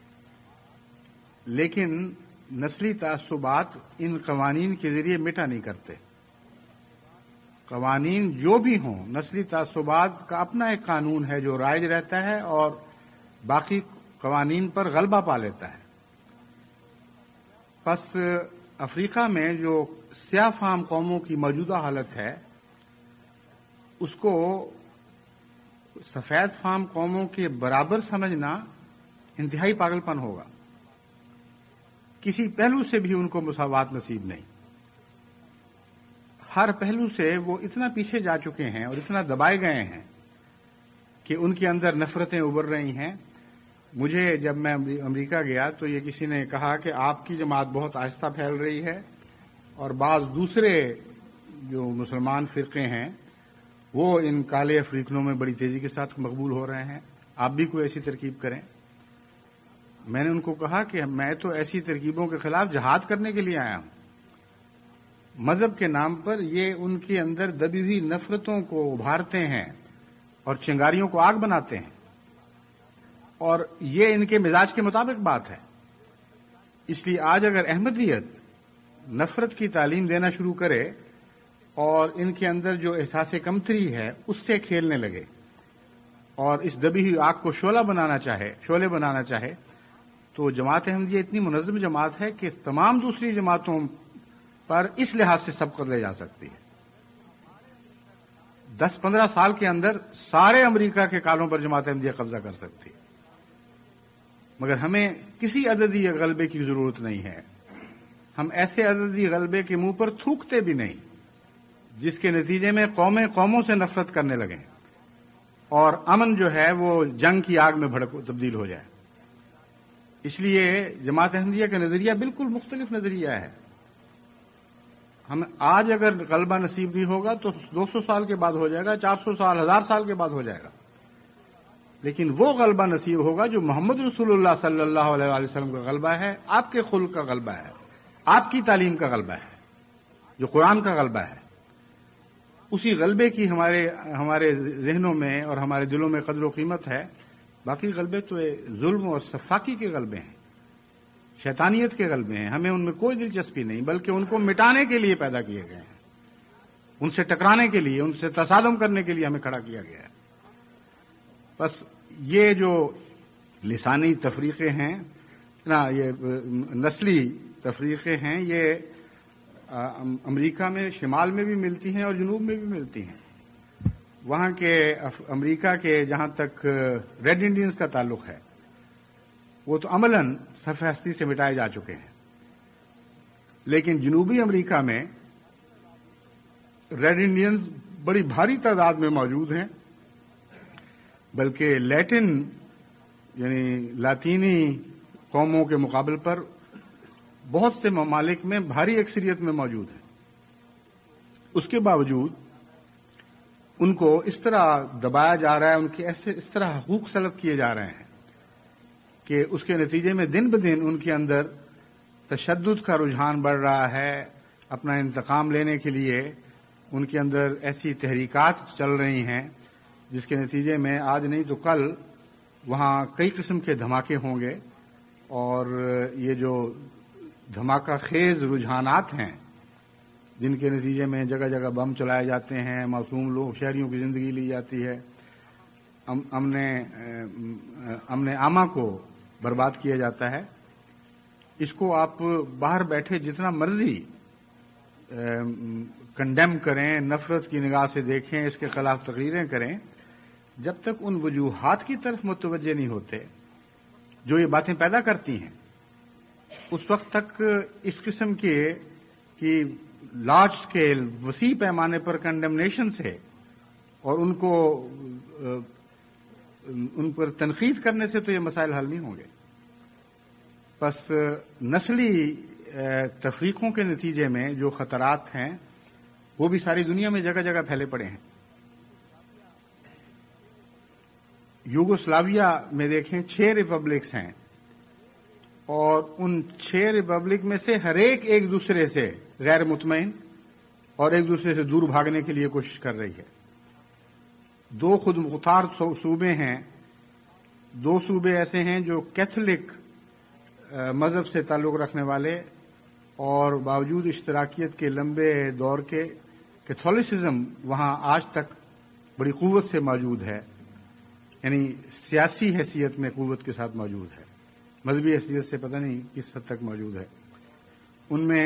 لیکن نسلی تعصبات ان قوانین کے ذریعے مٹا نہیں کرتے۔ قوانین جو بھی ہوں، نسلی تعصبات کا اپنا ایک قانون ہے جو رائج رہتا ہے اور باقی قوانین پر غلبہ پا لیتا ہے۔ پس افریقہ میں جو سیاہ فام قوموں کی موجودہ حالت ہے، اس کو سفید فام قوموں کے برابر سمجھنا انتہائی پاگل پن ہوگا۔ کسی پہلو سے بھی ان کو مساوات نصیب نہیں۔ ہر پہلو سے وہ اتنا پیچھے جا چکے ہیں اور اتنا دبائے گئے ہیں کہ ان کے اندر نفرتیں ابھر رہی ہیں۔ مجھے جب میں امریکہ گیا تو یہ کسی نے کہا کہ آپ کی جماعت بہت آہستہ پھیل رہی ہے اور بعض دوسرے جو مسلمان فرقے ہیں وہ ان کالے افریقنوں میں بڑی تیزی کے ساتھ مقبول ہو رہے ہیں، آپ بھی کوئی ایسی ترکیب کریں۔ میں نے ان کو کہا کہ میں تو ایسی ترکیبوں کے خلاف جہاد کرنے کے لیے آیا ہوں۔ مذہب کے نام پر یہ ان کے اندر دبی ہوئی نفرتوں کو ابھارتے ہیں اور چنگاریوں کو آگ بناتے ہیں، اور یہ ان کے مزاج کے مطابق بات ہے۔ اس لیے آج اگر احمدیت نفرت کی تعلیم دینا شروع کرے اور ان کے اندر جو احساس کمتری ہے اس سے کھیلنے لگے اور اس دبی ہوئی آگ کو شعلے بنانا چاہے تو جماعت احمدیہ اتنی منظم جماعت ہے کہ تمام دوسری جماعتوں پر اس لحاظ سے سبقت لے جا سکتی ہے۔ 10-15 سال کے اندر سارے امریکہ کے کالوں پر جماعت احمدیہ قبضہ کر سکتی ہے، مگر ہمیں کسی عددی غلبے کی ضرورت نہیں ہے۔ ہم ایسے عددی غلبے کے منہ پر تھوکتے بھی نہیں جس کے نتیجے میں قومیں قوموں سے نفرت کرنے لگیں اور امن جو ہے وہ جنگ کی آگ میں تبدیل ہو جائے۔ اس لیے جماعت احمدیہ کا نظریہ بالکل مختلف نظریہ ہے۔ ہم آج اگر غلبہ نصیب نہیں ہوگا تو 200 سال کے بعد ہو جائے گا، 400 سال، 1000 سال کے بعد ہو جائے گا، لیکن وہ غلبہ نصیب ہوگا جو محمد رسول اللہ صلی اللہ علیہ وسلم کا غلبہ ہے، آپ کے خلق کا غلبہ ہے، آپ کی تعلیم کا غلبہ ہے، جو قرآن کا غلبہ ہے۔ اسی غلبے کی ہمارے ذہنوں میں اور ہمارے دلوں میں قدر و قیمت ہے۔ باقی غلبے تو ظلم اور سفاکی کے غلبے ہیں، شیطانیت کے غلبے ہیں، ہمیں ان میں کوئی دلچسپی نہیں، بلکہ ان کو مٹانے کے لیے پیدا کیے گئے ہیں، ان سے ٹکرانے کے لیے، ان سے تصادم کرنے کے لیے ہمیں کھڑا کیا گیا ہے۔ بس یہ جو لسانی تفریقے ہیں یہ نسلی تفریقے ہیں، یہ امریکہ میں شمال میں بھی ملتی ہیں اور جنوب میں بھی ملتی ہیں۔ وہاں کے امریکہ کے جہاں تک ریڈ انڈینز کا تعلق ہے وہ تو عملاً صفحہ ہستی سے مٹائے جا چکے ہیں، لیکن جنوبی امریکہ میں ریڈ انڈینز بڑی بھاری تعداد میں موجود ہیں، بلکہ لیٹن یعنی لاطینی قوموں کے مقابل پر بہت سے ممالک میں بھاری اکثریت میں موجود ہیں۔ اس کے باوجود ان کو اس طرح دبایا جا رہا ہے، ان کے اس طرح حقوق سلب کیے جا رہے ہیں کہ اس کے نتیجے میں دن بدن ان کے اندر تشدد کا رجحان بڑھ رہا ہے۔ اپنا انتقام لینے کے لیے ان کے اندر ایسی تحریکات چل رہی ہیں جس کے نتیجے میں آج نہیں تو کل وہاں کئی قسم کے دھماکے ہوں گے، اور یہ جو دھماکہ خیز رجحانات ہیں جن کے نتیجے میں جگہ جگہ بم چلائے جاتے ہیں، معصوم لوگ شہریوں کی زندگی لی جاتی ہے، امن عامہ کو برباد کیا جاتا ہے، اس کو آپ باہر بیٹھے جتنا مرضی کنڈیم کریں، نفرت کی نگاہ سے دیکھیں، اس کے خلاف تقریریں کریں، جب تک ان وجوہات کی طرف متوجہ نہیں ہوتے جو یہ باتیں پیدا کرتی ہیں، اس وقت تک اس قسم کی لارج اسکیل وسیع پیمانے پر کنڈمنیشن سے اور ان پر تنقید کرنے سے تو یہ مسائل حل نہیں ہوں گے۔ بس نسلی تفریقوں کے نتیجے میں جو خطرات ہیں وہ بھی ساری دنیا میں جگہ جگہ پھیلے پڑے ہیں۔ یوگوسلاویا میں دیکھیں 6 ریپبلکس ہیں، اور ان 6 ریپبلک میں سے ہر ایک دوسرے سے غیر مطمئن اور ایک دوسرے سے دور بھاگنے کے لیے کوشش کر رہی ہے۔ دو خود مختار صوبے ہیں، دو صوبے ایسے ہیں جو کیتھولک مذہب سے تعلق رکھنے والے اور باوجود اشتراکیت کے لمبے دور کے کیتھولسزم وہاں آج تک بڑی قوت سے موجود ہے، یعنی سیاسی حیثیت میں قوت کے ساتھ موجود ہے، مذہبی حیثیت سے پتہ نہیں کس حد تک موجود ہے۔ ان میں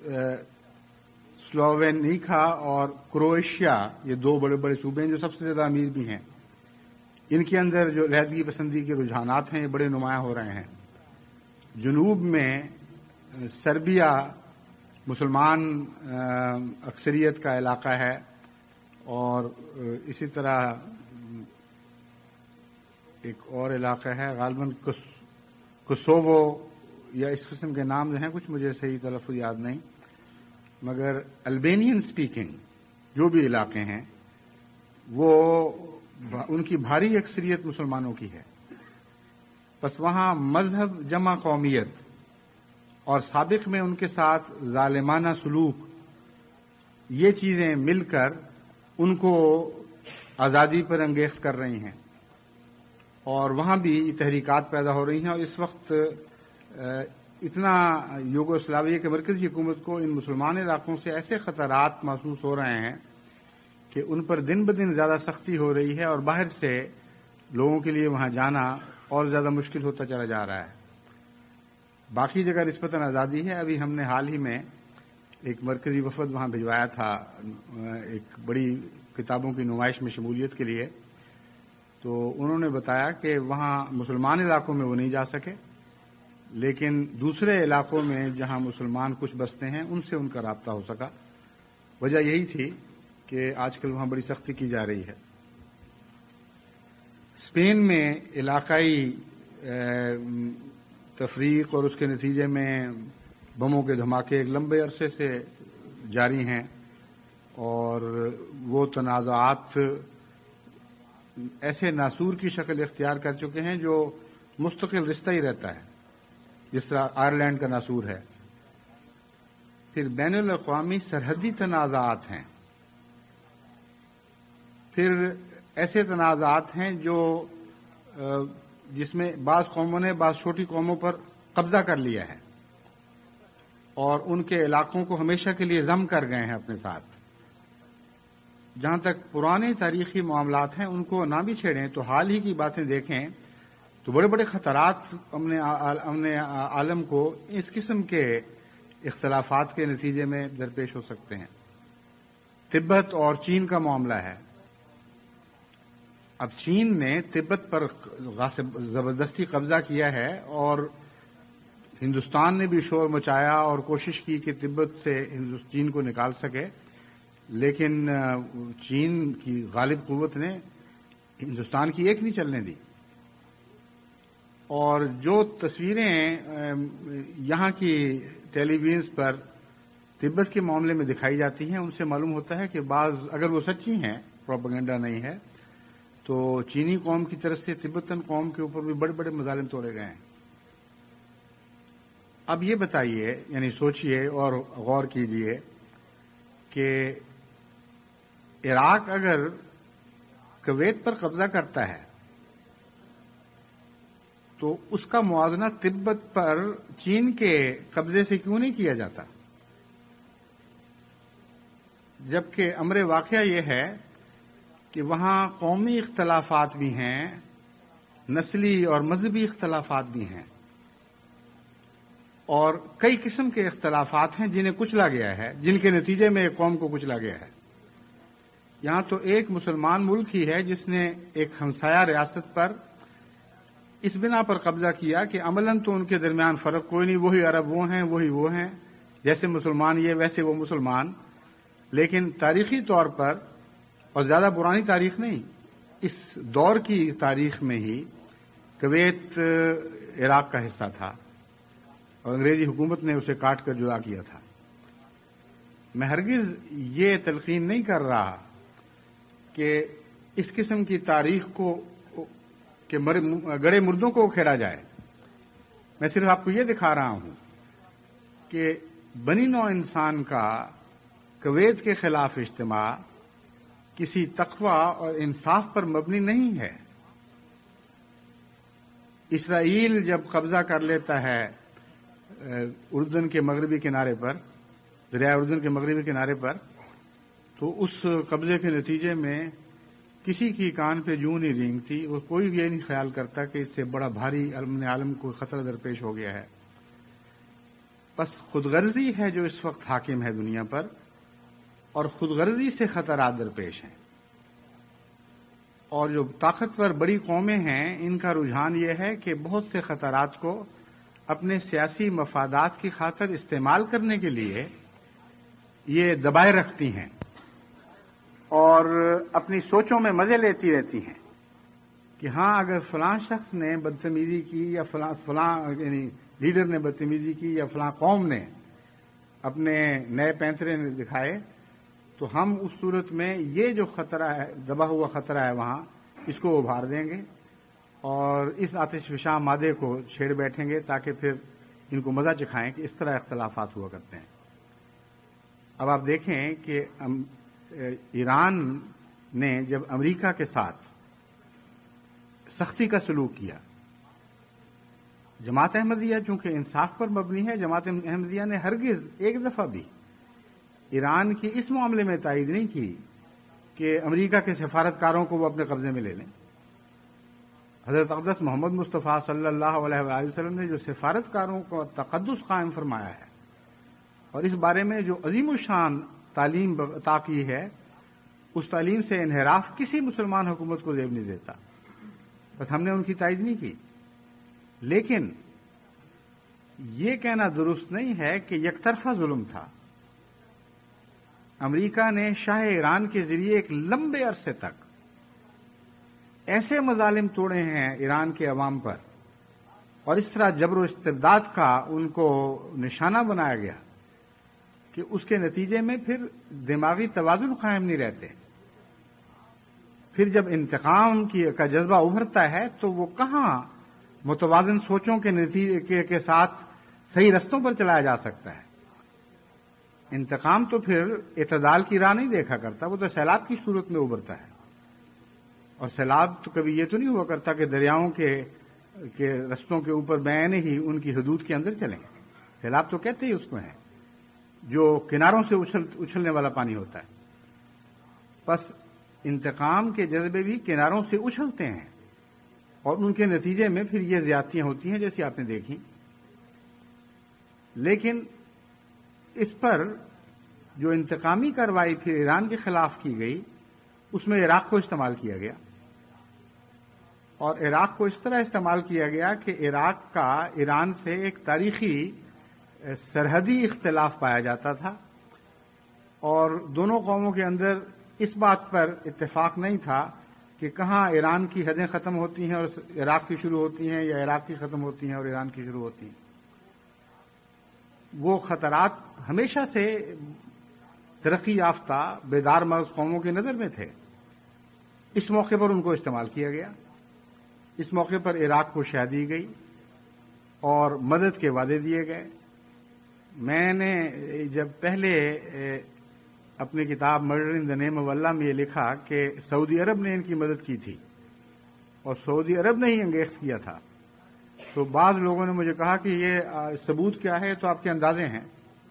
سلووینیکا اور کروشیا، یہ دو بڑے بڑے صوبے ہیں جو سب سے زیادہ امیر بھی ہیں۔ ان کے اندر جو علیحدگی پسندی کے رجحانات ہیں یہ بڑے نمایاں ہو رہے ہیں۔ جنوب میں سربیا مسلمان اکثریت کا علاقہ ہے، اور اسی طرح ایک اور علاقہ ہے غالباً کوسووو یا اس قسم کے نام جو ہیں، کچھ مجھے صحیح تلفظ یاد نہیں، مگر البینین سپیکنگ جو بھی علاقے ہیں وہ ان کی بھاری اکثریت مسلمانوں کی ہے۔ بس وہاں مذہب جمع قومیت اور سابق میں ان کے ساتھ ظالمانہ سلوک، یہ چیزیں مل کر ان کو آزادی پر انگیخت کر رہی ہیں، اور وہاں بھی تحریکات پیدا ہو رہی ہیں۔ اور اس وقت اتنا یوگوسلاویہ کے مرکزی حکومت کو ان مسلمان علاقوں سے ایسے خطرات محسوس ہو رہے ہیں کہ ان پر دن بدن زیادہ سختی ہو رہی ہے، اور باہر سے لوگوں کے لیے وہاں جانا اور زیادہ مشکل ہوتا چلا جا رہا ہے۔ باقی جگہ نسبتاً آزادی ہے۔ ابھی ہم نے حال ہی میں ایک مرکزی وفد وہاں بھجوایا تھا ایک بڑی کتابوں کی نمائش میں شمولیت کے لیے، تو انہوں نے بتایا کہ وہاں مسلمان علاقوں میں وہ نہیں جا سکے، لیکن دوسرے علاقوں میں جہاں مسلمان کچھ بستے ہیں ان سے ان کا رابطہ ہو سکا۔ وجہ یہی تھی کہ آج کل وہاں بڑی سختی کی جا رہی ہے۔ اسپین میں علاقائی تفریق اور اس کے نتیجے میں بموں کے دھماکے ایک لمبے عرصے سے جاری ہیں، اور وہ تنازعات ایسے ناسور کی شکل اختیار کر چکے ہیں جو مستقل رشتہ ہی رہتا ہے، جس طرح آئرلینڈ کا ناسور ہے۔ پھر بین الاقوامی سرحدی تنازعات ہیں، پھر ایسے تنازعات ہیں جو جس میں بعض قوموں نے بعض چھوٹی قوموں پر قبضہ کر لیا ہے اور ان کے علاقوں کو ہمیشہ کے لیے ضم کر گئے ہیں اپنے ساتھ۔ جہاں تک پرانے تاریخی معاملات ہیں ان کو نہ بھی چھیڑیں تو حال ہی کی باتیں دیکھیں تو بڑے بڑے خطرات امن عالم کو اس قسم کے اختلافات کے نتیجے میں درپیش ہو سکتے ہیں۔ تبت اور چین کا معاملہ ہے۔ اب چین نے تبت پر زبردستی قبضہ کیا ہے، اور ہندوستان نے بھی شور مچایا اور کوشش کی کہ تبت سے چین کو نکال سکے، لیکن چین کی غالب قوت نے ہندوستان کی ایک نہیں چلنے دی۔ اور جو تصویریں یہاں کی ٹیلی ویژنز پر تبت کے معاملے میں دکھائی جاتی ہیں ان سے معلوم ہوتا ہے کہ بعض اگر وہ سچی ہیں، پروپیگنڈا نہیں ہے، تو چینی قوم کی طرف سے تبتن قوم کے اوپر بھی بڑے بڑے مظالم توڑے گئے ہیں۔ اب یہ بتائیے، یعنی سوچئے اور غور کیجئے کہ عراق اگر کویت پر قبضہ کرتا ہے تو اس کا موازنہ تبت پر چین کے قبضے سے کیوں نہیں کیا جاتا؟ جبکہ امر واقعہ یہ ہے کہ وہاں قومی اختلافات بھی ہیں، نسلی اور مذہبی اختلافات بھی ہیں، اور کئی قسم کے اختلافات ہیں جنہیں کچلا گیا ہے، جن کے نتیجے میں ایک قوم کو کچلا گیا ہے۔ یہاں تو ایک مسلمان ملک ہی ہے جس نے ایک ہمسایہ ریاست پر اس بنا پر قبضہ کیا کہ عملاً تو ان کے درمیان فرق کوئی نہیں، وہی عرب وہ ہیں، وہی وہ ہیں، جیسے مسلمان یہ ویسے وہ مسلمان، لیکن تاریخی طور پر، اور زیادہ پرانی تاریخ نہیں، اس دور کی تاریخ میں ہی کویت عراق کا حصہ تھا اور انگریزی حکومت نے اسے کاٹ کر جدا کیا تھا۔ میں ہرگز یہ تلقین نہیں کر رہا کہ اس قسم کی تاریخ کو کہ گڑے مردوں کو کھیڑا جائے۔ میں صرف آپ کو یہ دکھا رہا ہوں کہ بنی نوع انسان کا کویت کے خلاف اجتماع کسی تقوی اور انصاف پر مبنی نہیں ہے۔ اسرائیل جب قبضہ کر لیتا ہے اردن کے مغربی کنارے پر، دریائے اردن کے مغربی کنارے پر، تو اس قبضے کے نتیجے میں کسی کی کان پہ جوں نہیں رینگتی، اور کوئی یہ نہیں خیال کرتا کہ اس سے بڑا بھاری امن عالم کو خطرہ درپیش ہو گیا ہے۔ بس خود غرضی ہے جو اس وقت حاکم ہے دنیا پر، اور خود غرضی سے خطرات درپیش ہیں۔ اور جو طاقتور بڑی قومیں ہیں، ان کا رجحان یہ ہے کہ بہت سے خطرات کو اپنے سیاسی مفادات کی خاطر استعمال کرنے کے لیے یہ دبائے رکھتی ہیں اور اپنی سوچوں میں مزے لیتی رہتی ہیں کہ ہاں اگر فلاں شخص نے بدتمیزی کی یا فلاں یعنی لیڈر نے بدتمیزی کی یا فلاں قوم نے اپنے نئے پینترے دکھائے، تو ہم اس صورت میں یہ جو خطرہ ہے، دبا ہوا خطرہ ہے وہاں، اس کو ابھار دیں گے اور اس آتش فشاں مادے کو چھیڑ بیٹھیں گے تاکہ پھر ان کو مزہ چکھائیں کہ اس طرح اختلافات ہوا کرتے ہیں۔ اب آپ دیکھیں کہ ایران نے جب امریکہ کے ساتھ سختی کا سلوک کیا، جماعت احمدیہ چونکہ انصاف پر مبنی ہے، جماعت احمدیہ نے ہرگز ایک دفعہ بھی ایران کی اس معاملے میں تائید نہیں کی کہ امریکہ کے سفارتکاروں کو وہ اپنے قبضے میں لے لیں۔ حضرت اقدس محمد مصطفیٰ صلی اللہ علیہ وآلہ وسلم نے جو سفارتکاروں کو تقدس قائم فرمایا ہے اور اس بارے میں جو عظیم الشان تعلیم عطا کی ہے، اس تعلیم سے انحراف کسی مسلمان حکومت کو زیب نہیں دیتا۔ بس ہم نے ان کی تائید نہیں کی، لیکن یہ کہنا درست نہیں ہے کہ یک طرفہ ظلم تھا۔ امریکہ نے شاہ ایران کے ذریعے ایک لمبے عرصے تک ایسے مظالم توڑے ہیں ایران کے عوام پر، اور اس طرح جبر و استبداد کا ان کو نشانہ بنایا گیا کہ اس کے نتیجے میں پھر دماغی توازن قائم نہیں رہتے۔ پھر جب انتقام کا جذبہ ابھرتا ہے تو وہ کہاں متوازن سوچوں کے نتیجے کے ساتھ صحیح رستوں پر چلایا جا سکتا ہے۔ انتقام تو پھر اعتدال کی راہ نہیں دیکھا کرتا، وہ تو سیلاب کی صورت میں ابھرتا ہے، اور سیلاب تو کبھی یہ تو نہیں ہوا کرتا کہ دریاؤں کے رستوں کے اوپر بین ہی ان کی حدود کے اندر چلیں۔ سیلاب تو کہتے ہی اس کو ہیں جو کناروں سے اچھلنے والا پانی ہوتا ہے۔ بس انتقام کے جذبے بھی کناروں سے اچھلتے ہیں، اور ان کے نتیجے میں پھر یہ زیادتیاں ہوتی ہیں جیسی آپ نے دیکھی۔ لیکن اس پر جو انتقامی کارروائی پھر ایران کے خلاف کی گئی، اس میں عراق کو استعمال کیا گیا، اور عراق کو اس طرح استعمال کیا گیا کہ عراق کا ایران سے ایک تاریخی سرحدی اختلاف پایا جاتا تھا، اور دونوں قوموں کے اندر اس بات پر اتفاق نہیں تھا کہ کہاں ایران کی حدیں ختم ہوتی ہیں اور عراق کی شروع ہوتی ہیں، یا عراق کی ختم ہوتی ہیں اور ایران کی شروع ہوتی ہیں۔ وہ خطرات ہمیشہ سے ترقی یافتہ بیدار مغز قوموں کی نظر میں تھے۔ اس موقع پر ان کو استعمال کیا گیا، اس موقع پر عراق کو شہ دی گئی اور مدد کے وعدے دیے گئے۔ میں نے جب پہلے اپنی کتاب murder in the name of اللہ میں یہ لکھا کہ سعودی عرب نے ان کی مدد کی تھی اور سعودی عرب نے ہی انگیخت کیا تھا، تو بعض لوگوں نے مجھے کہا کہ یہ ثبوت کیا ہے، تو آپ کے اندازے ہیں۔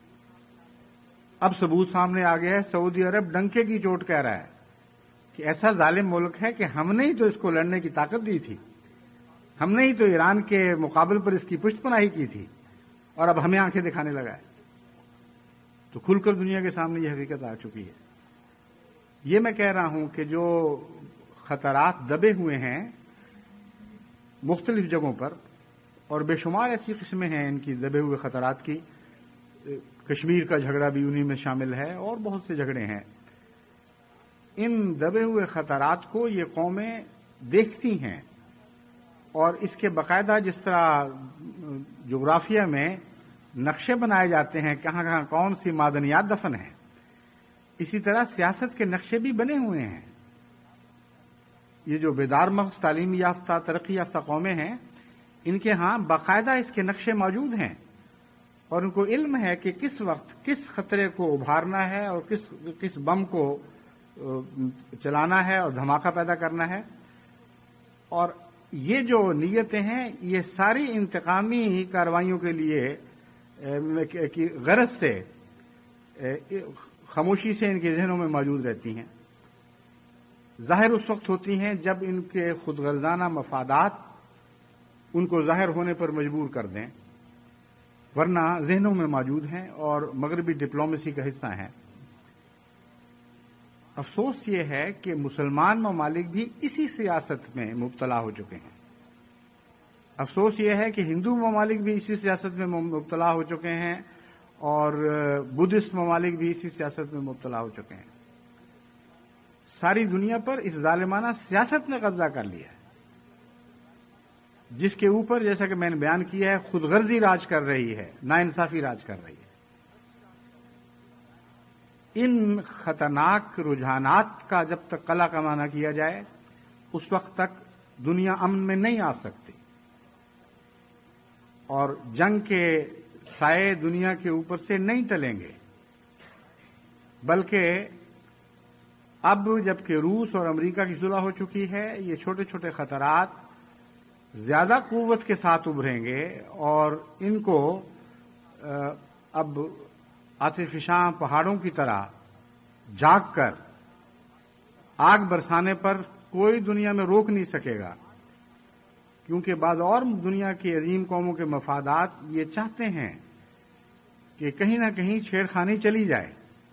اب ثبوت سامنے آ گیا ہے، سعودی عرب ڈنکے کی چوٹ کہہ رہا ہے کہ ایسا ظالم ملک ہے کہ ہم نے ہی تو اس کو لڑنے کی طاقت دی تھی، ہم نے ہی تو ایران کے مقابل پر اس کی پشت پناہی کی تھی، اور اب ہمیں آنکھیں دکھانے لگا ہے۔ تو کھل کر دنیا کے سامنے یہ حقیقت آ چکی ہے۔ یہ میں کہہ رہا ہوں کہ جو خطرات دبے ہوئے ہیں مختلف جگہوں پر، اور بے شمار ایسی قسمیں ہیں ان کی دبے ہوئے خطرات کی، کشمیر کا جھگڑا بھی انہی میں شامل ہے اور بہت سے جھگڑے ہیں۔ ان دبے ہوئے خطرات کو یہ قومیں دیکھتی ہیں، اور اس کے باقاعدہ جس طرح جغرافیہ میں نقشے بنائے جاتے ہیں کہاں کہاں کون سی معدنیات دفن ہیں، اسی طرح سیاست کے نقشے بھی بنے ہوئے ہیں۔ یہ جو بیدار مغز تعلیم یافتہ ترقی یافتہ قومیں ہیں، ان کے ہاں باقاعدہ اس کے نقشے موجود ہیں، اور ان کو علم ہے کہ کس وقت کس خطرے کو ابھارنا ہے اور کس بم کو چلانا ہے اور دھماکہ پیدا کرنا ہے. اور یہ جو نیتیں ہیں یہ ساری انتقامی کارروائیوں کے لیے کی غرض سے خاموشی سے ان کے ذہنوں میں موجود رہتی ہیں. ظاہر اس وقت ہوتی ہیں جب ان کے خود غرضانہ مفادات ان کو ظاہر ہونے پر مجبور کر دیں، ورنہ ذہنوں میں موجود ہیں اور مغربی ڈپلومیسی کا حصہ ہیں. افسوس یہ ہے کہ مسلمان ممالک بھی اسی سیاست میں مبتلا ہو چکے ہیں. افسوس یہ ہے کہ ہندو ممالک بھی اسی سیاست میں مبتلا ہو چکے ہیں اور بدھسٹ ممالک بھی اسی سیاست میں مبتلا ہو چکے ہیں. ساری دنیا پر اس ظالمانہ سیاست نے قبضہ کر لیا ہے، جس کے اوپر جیسا کہ میں نے بیان کیا ہے خود غرضی راج کر رہی ہے، ناانصافی راج کر رہی ہے. ان خطرناک رجحانات کا جب تک قلع کما نہ کیا جائے اس وقت تک دنیا امن میں نہیں آ سکتی، اور جنگ کے سائے دنیا کے اوپر سے نہیں ٹلیں گے. بلکہ اب جبکہ روس اور امریکہ کی صلح ہو چکی ہے، یہ چھوٹے چھوٹے خطرات زیادہ قوت کے ساتھ ابھریں گے اور ان کو اب آتشفشاں پہاڑوں کی طرح جاگ کر آگ برسانے پر کوئی دنیا میں روک نہیں سکے گا، کیونکہ بعض اور دنیا کی عظیم قوموں کے مفادات یہ چاہتے ہیں کہ کہیں نہ کہیں چھیڑخانی چلی جائے.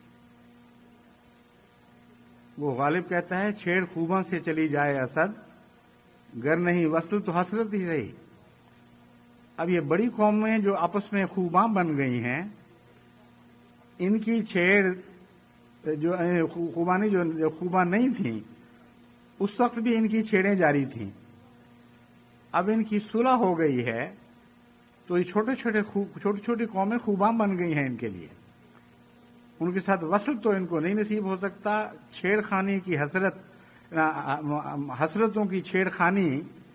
وہ غالب کہتا ہے چھیڑ خوباں سے چلی جائے اسد، گر نہیں وصل تو حسرت ہی رہی. اب یہ بڑی قومیں جو آپس میں خوباں بن گئی ہیں، ان کی چھیڑ جو خوباں نہیں تھیں اس وقت بھی ان کی چھیڑیں جاری تھیں. اب ان کی صلح ہو گئی ہے تو یہ چھوٹی چھوٹی قومیں خوباں بن گئی ہیں ان کے لیے. ان کے ساتھ وصل تو ان کو نہیں نصیب ہو سکتا. چھیڑخانی کی حسرتوں کی چھیڑخانی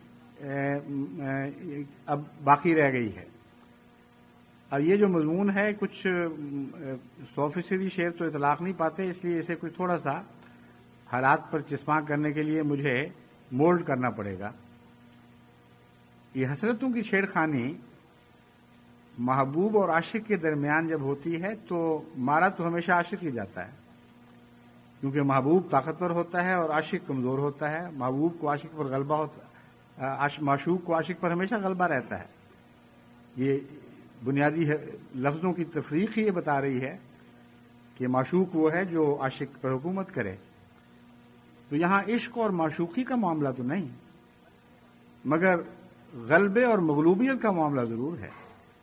اب باقی رہ گئی ہے. اور یہ جو مضمون ہے کچھ 100% شعر تو اطلاق نہیں پاتے، اس لیے اسے کوئی تھوڑا سا حالات پر چسپاں کرنے کے لیے مجھے مولڈ کرنا پڑے گا. یہ حسرتوں کی چھیڑخانی محبوب اور عاشق کے درمیان جب ہوتی ہے تو مارا تو ہمیشہ عاشق ہی جاتا ہے، کیونکہ محبوب طاقتور ہوتا ہے اور عاشق کمزور ہوتا ہے. محبوب کو عاشق پر غلبہ ہوتا، معشوق کو عاشق پر ہمیشہ غلبہ رہتا ہے. یہ بنیادی لفظوں کی تفریق ہی یہ بتا رہی ہے کہ معشوق وہ ہے جو عاشق پر حکومت کرے. تو یہاں عشق اور معشوقی کا معاملہ تو نہیں، مگر غلبے اور مغلوبیت کا معاملہ ضرور ہے.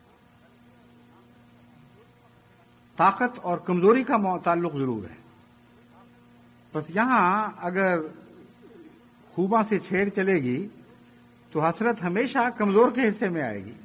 طاقت اور کمزوری کا تعلق ضرور ہے. بس یہاں اگر خوباں سے چھیڑ چلے گی تو حسرت ہمیشہ کمزور کے حصے میں آئے گی.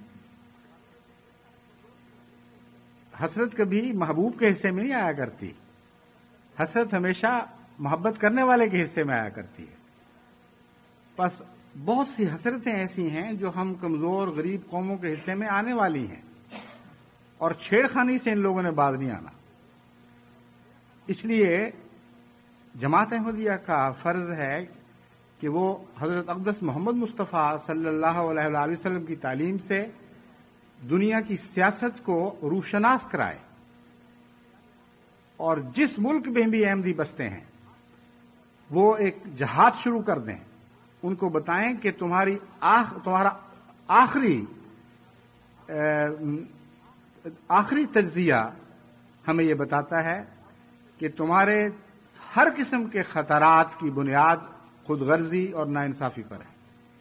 حسرت کبھی محبوب کے حصے میں نہیں آیا کرتی، حسرت ہمیشہ محبت کرنے والے کے حصے میں آیا کرتی ہے. بس بہت سی حسرتیں ایسی ہیں جو ہم کمزور غریب قوموں کے حصے میں آنے والی ہیں، اور چھیڑخانی سے ان لوگوں نے باز نہیں آنا. اس لیے جماعت احمدیہ کا فرض ہے کہ وہ حضرت اقدس محمد مصطفیٰ صلی اللہ علیہ وسلم کی تعلیم سے دنیا کی سیاست کو روشناس کرائے، اور جس ملک میں بھی احمدی بستے ہیں وہ ایک جہاد شروع کر دیں. ان کو بتائیں کہ تمہارا آخری تجزیہ ہمیں یہ بتاتا ہے کہ تمہارے ہر قسم کے خطرات کی بنیاد خود غرضی اور ناانصافی پر ہے.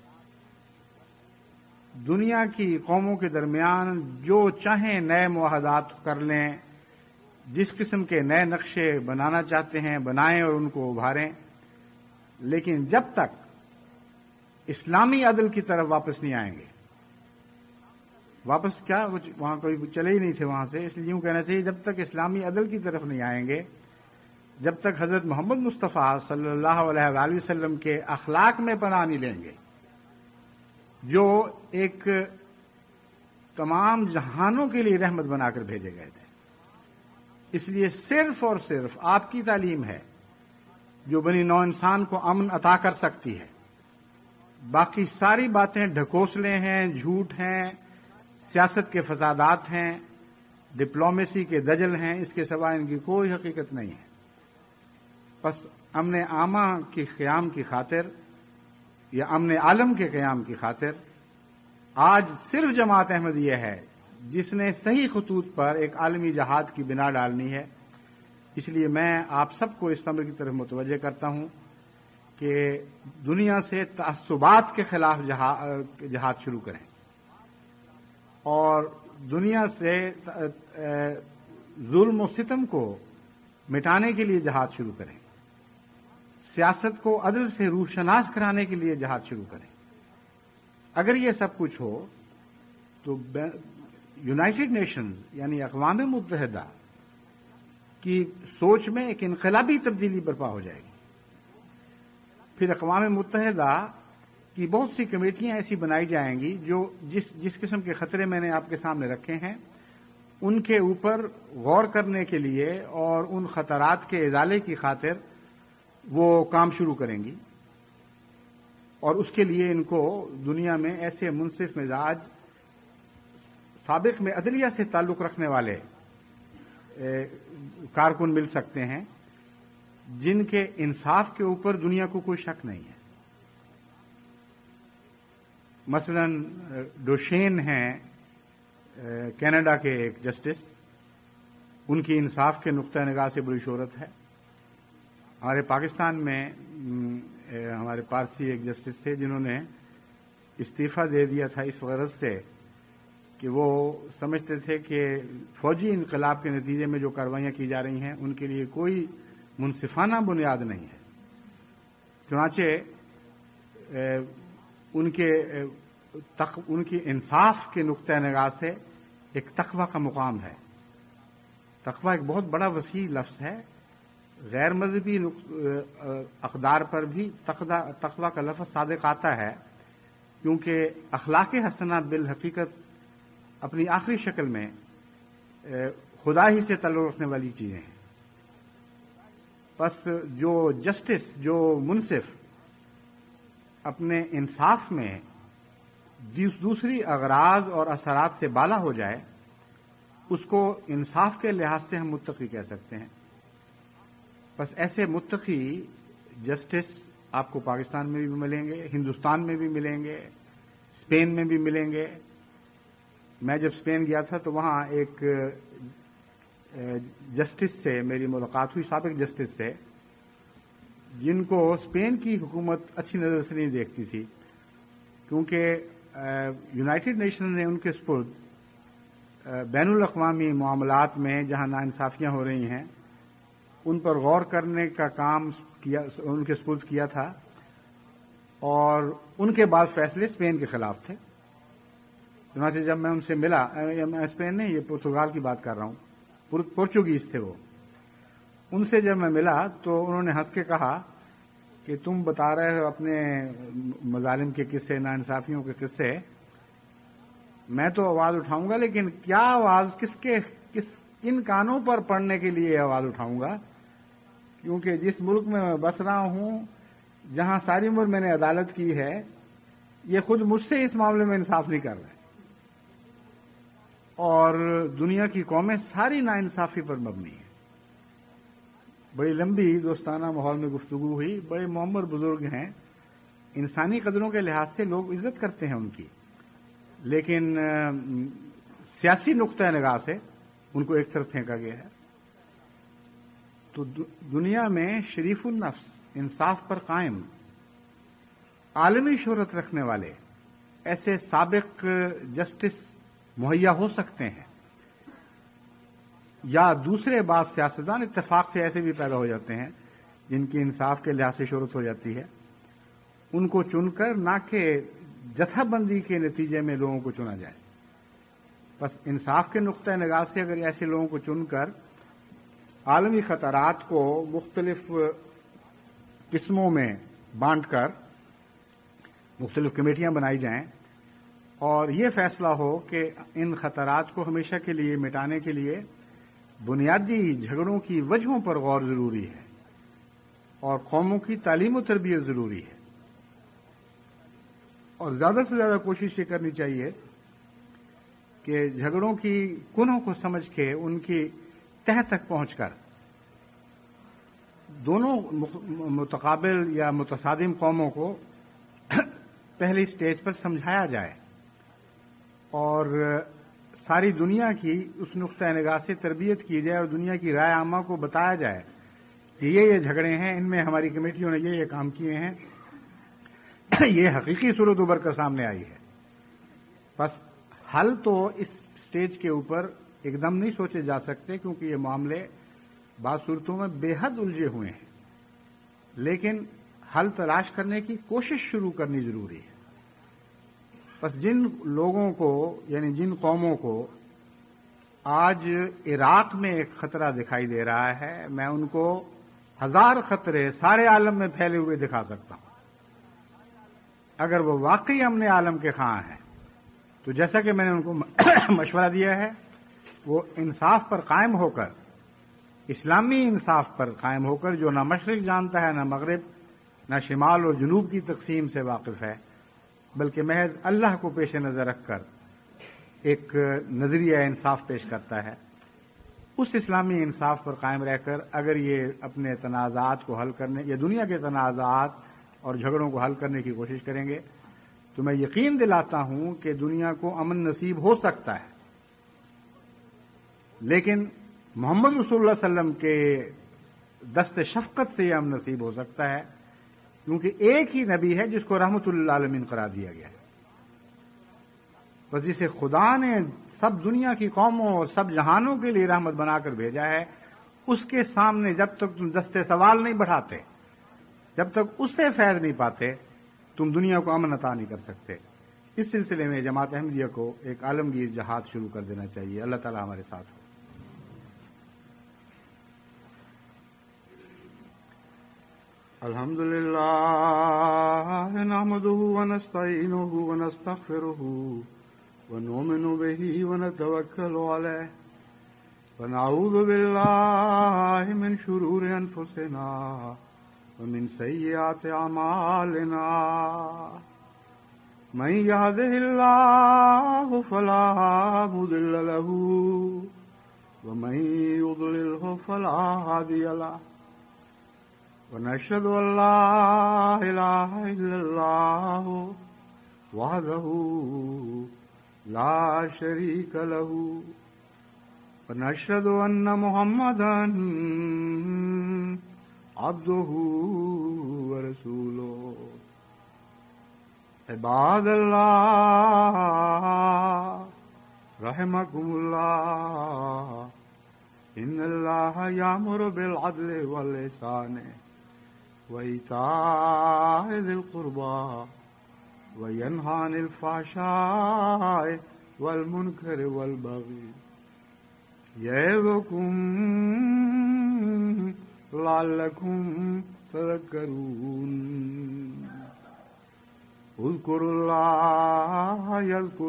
دنیا کی قوموں کے درمیان جو چاہیں نئے معاہدات کر لیں، جس قسم کے نئے نقشے بنانا چاہتے ہیں بنائیں اور ان کو ابھاریں، لیکن جب تک اسلامی عدل کی طرف واپس نہیں آئیں گے، واپس کیا وہاں کوئی چلے ہی نہیں تھے وہاں سے، اس لیے یوں کہنا چاہیے جب تک اسلامی عدل کی طرف نہیں آئیں گے، جب تک حضرت محمد مصطفیٰ صلی اللہ علیہ وسلم کے اخلاق میں پناہ نہیں لیں گے جو ایک تمام جہانوں کے لیے رحمت بنا کر بھیجے گئے تھے. اس لیے صرف اور صرف آپ کی تعلیم ہے جو بنی نوع انسان کو امن عطا کر سکتی ہے. باقی ساری باتیں ڈھکوسلے ہیں، جھوٹ ہیں، سیاست کے فسادات ہیں، ڈپلومیسی کے دجل ہیں، اس کے سوا ان کی کوئی حقیقت نہیں ہے. بس امن عامہ کی قیام کی خاطر یا امن عالم کے قیام کی خاطر آج صرف جماعت احمدیہ ہے جس نے صحیح خطوط پر ایک عالمی جہاد کی بنا ڈالنی ہے. اس لیے میں آپ سب کو اس امر کی طرف متوجہ کرتا ہوں کہ دنیا سے تعصبات کے خلاف جہاد شروع کریں اور دنیا سے ظلم و ستم کو مٹانے کے لیے جہاد شروع کریں. سیاست کو عدل سے روشناس کرانے کے لیے جہاد شروع کریں. اگر یہ سب کچھ ہو تو یونائٹڈ نیشنز یعنی اقوام متحدہ کی سوچ میں ایک انقلابی تبدیلی برپا ہو جائے گی. پھر اقوام متحدہ کی بہت سی کمیٹیاں ایسی بنائی جائیں گی جو جس قسم کے خطرے میں نے آپ کے سامنے رکھے ہیں ان کے اوپر غور کرنے کے لیے اور ان خطرات کے ازالے کی خاطر وہ کام شروع کریں گی. اور اس کے لیے ان کو دنیا میں ایسے منصف مزاج سابق میں عدلیہ سے تعلق رکھنے والے کارکن مل سکتے ہیں جن کے انصاف کے اوپر دنیا کو کوئی شک نہیں ہے. مثلا ڈوشین ہیں کینیڈا کے ایک جسٹس، ان کی انصاف کے نقطہ نگاہ سے بڑی شہرت ہے. ہمارے پاکستان میں ہمارے پارسی ایک جسٹس تھے جنہوں نے استعفیٰ دے دیا تھا اس غرض سے کہ وہ سمجھتے تھے کہ فوجی انقلاب کے نتیجے میں جو کارروائیاں کی جا رہی ہیں ان کے لیے کوئی منصفانہ بنیاد نہیں ہے. چنانچہ ان کی انصاف کے نقطہ نگاہ سے ایک تقویٰ کا مقام ہے. تقویٰ ایک بہت بڑا وسیع لفظ ہے. غیر مذہبی اقدار پر بھی تقویٰ کا لفظ صادق آتا ہے کیونکہ اخلاق حسنہ بالحقیقت اپنی آخری شکل میں خدا ہی سے تعلق رکھنے والی چیزیں ہیں. بس جو جسٹس، جو منصف اپنے انصاف میں دوسری اغراض اور اثرات سے بالا ہو جائے اس کو انصاف کے لحاظ سے ہم متقی کہہ سکتے ہیں. بس ایسے متقی جسٹس آپ کو پاکستان میں بھی ملیں گے، ہندوستان میں بھی ملیں گے، اسپین میں بھی ملیں گے. میں جب اسپین گیا تھا تو وہاں ایک جسٹس سے میری ملاقات ہوئی، سابق جسٹس سے، جن کو اسپین کی حکومت اچھی نظر سے نہیں دیکھتی تھی کیونکہ یونائٹڈ نیشن نے ان کے سپرد بین الاقوامی معاملات میں جہاں ناانصافیاں ہو رہی ہیں ان پر غور کرنے کا کام کیا، ان کے سپرد کیا تھا اور ان کے بعد فیصلے اسپین کے خلاف تھے. چنانچہ جب میں ان سے ملا، میں اسپین نہیں، یہ پرتگال کی بات کر رہا ہوں، پرتگیز تھے وہ. ان سے جب میں ملا تو انہوں نے ہنس کے کہا کہ تم بتا رہے ہو اپنے مظالم کے قصے، ناانصافیوں کے قصے، میں تو آواز اٹھاؤں گا لیکن کیا آواز کن کانوں پر پڑنے کے لیے آواز اٹھاؤں گا، کیونکہ جس ملک میں بس رہا ہوں جہاں ساری عمر میں نے عدالت کی ہے یہ خود مجھ سے اس معاملے میں انصاف نہیں کر رہے اور دنیا کی قومیں ساری ناانصافی پر مبنی ہیں. بڑی لمبی دوستانہ ماحول میں گفتگو ہوئی. بڑے معمر بزرگ ہیں، انسانی قدروں کے لحاظ سے لوگ عزت کرتے ہیں ان کی، لیکن سیاسی نقطہ نگاہ سے ان کو ایک طرف پھینکا گیا ہے. تو دنیا میں شریف النفس، انصاف پر قائم، عالمی شہرت رکھنے والے ایسے سابق جسٹس مہیا ہو سکتے ہیں یا دوسرے بعض سیاستدان اتفاق سے ایسے بھی پیدا ہو جاتے ہیں جن کی انصاف کے لحاظ سے شہرت ہو جاتی ہے. ان کو چن کر نہ کہ جتھا بندی کے نتیجے میں لوگوں کو چنا جائے. بس انصاف کے نقطہ نگاہ سے اگر ایسے لوگوں کو چن کر عالمی خطرات کو مختلف قسموں میں بانٹ کر مختلف کمیٹیاں بنائی جائیں اور یہ فیصلہ ہو کہ ان خطرات کو ہمیشہ کے لیے مٹانے کے لیے بنیادی جھگڑوں کی وجہوں پر غور ضروری ہے اور قوموں کی تعلیم و تربیت ضروری ہے، اور زیادہ سے زیادہ کوشش یہ کرنی چاہیے کہ جھگڑوں کی کنہوں کو سمجھ کے ان کی تہ تک پہنچ کر دونوں متقابل یا متصادم قوموں کو پہلی سٹیج پر سمجھایا جائے اور ساری دنیا کی اس نقطۂ نگاہ سے تربیت کی جائے اور دنیا کی رائے عامہ کو بتایا جائے کہ یہ جھگڑے ہیں، ان میں ہماری کمیٹیوں نے یہ کام کیے ہیں، یہ حقیقی صورت ابھر کر سامنے آئی ہے۔ بس حل تو اس سٹیج کے اوپر ایک دم نہیں سوچے جا سکتے، کیونکہ یہ معاملے بعض صورتوں میں بے حد الجھے ہوئے ہیں، لیکن حل تلاش کرنے کی کوشش شروع کرنی ضروری ہے۔ بس جن لوگوں کو یعنی جن قوموں کو آج عراق میں ایک خطرہ دکھائی دے رہا ہے، میں ان کو ہزار خطرے سارے عالم میں پھیلے ہوئے دکھا سکتا ہوں۔ اگر وہ واقعی امن عالم کے خواہاں ہیں تو جیسا کہ میں نے ان کو مشورہ دیا ہے، وہ انصاف پر قائم ہو کر، اسلامی انصاف پر قائم ہو کر، جو نہ مشرق جانتا ہے، نہ مغرب، نہ شمال اور جنوب کی تقسیم سے واقف ہے، بلکہ محض اللہ کو پیش نظر رکھ کر ایک نظریہ انصاف پیش کرتا ہے، اس اسلامی انصاف پر قائم رہ کر اگر یہ اپنے تنازعات کو حل کرنے یا دنیا کے تنازعات اور جھگڑوں کو حل کرنے کی کوشش کریں گے تو میں یقین دلاتا ہوں کہ دنیا کو امن نصیب ہو سکتا ہے۔ لیکن محمد رسول اللہ صلی اللہ علیہ وسلم کے دست شفقت سے یہ امن نصیب ہو سکتا ہے، کیونکہ ایک ہی نبی ہے جس کو رحمت للعالمین قرار دیا گیا ہے۔ بس جسے خدا نے سب دنیا کی قوموں اور سب جہانوں کے لیے رحمت بنا کر بھیجا ہے، اس کے سامنے جب تک تم دستے سوال نہیں بڑھاتے، جب تک اس سے فیض نہیں پاتے، تم دنیا کو امن عطا نہیں کر سکتے۔ اس سلسلے میں جماعت احمدیہ کو ایک عالمگیر جہاد شروع کر دینا چاہیے۔ اللہ تعالی ہمارے ساتھ ہو۔ الحمد للہ نحمده ونستعینه ونستغفره ونؤمن به ونتوکل علیه ونعوذ باللہ من شرور انفسنا ومن سیئات اعمالنا من يهده الله فلا مضل له ومن يضلله فلا هادي له ونشهد أن لا إله إلا الله وحده لا شريك له ونشهد أن محمدا عبده ورسوله عباد الله رحمكم الله إن الله يأمر بالعدل والإحسان وإيتاء ذي القربى وينهى عن الفحشاء والمنكر والبغي يعظكم لعلكم تذكرون اذكروا الله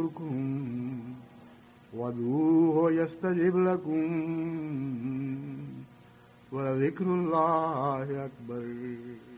يذكركم وادعوه يستجب لكم ولذكر الله أكبر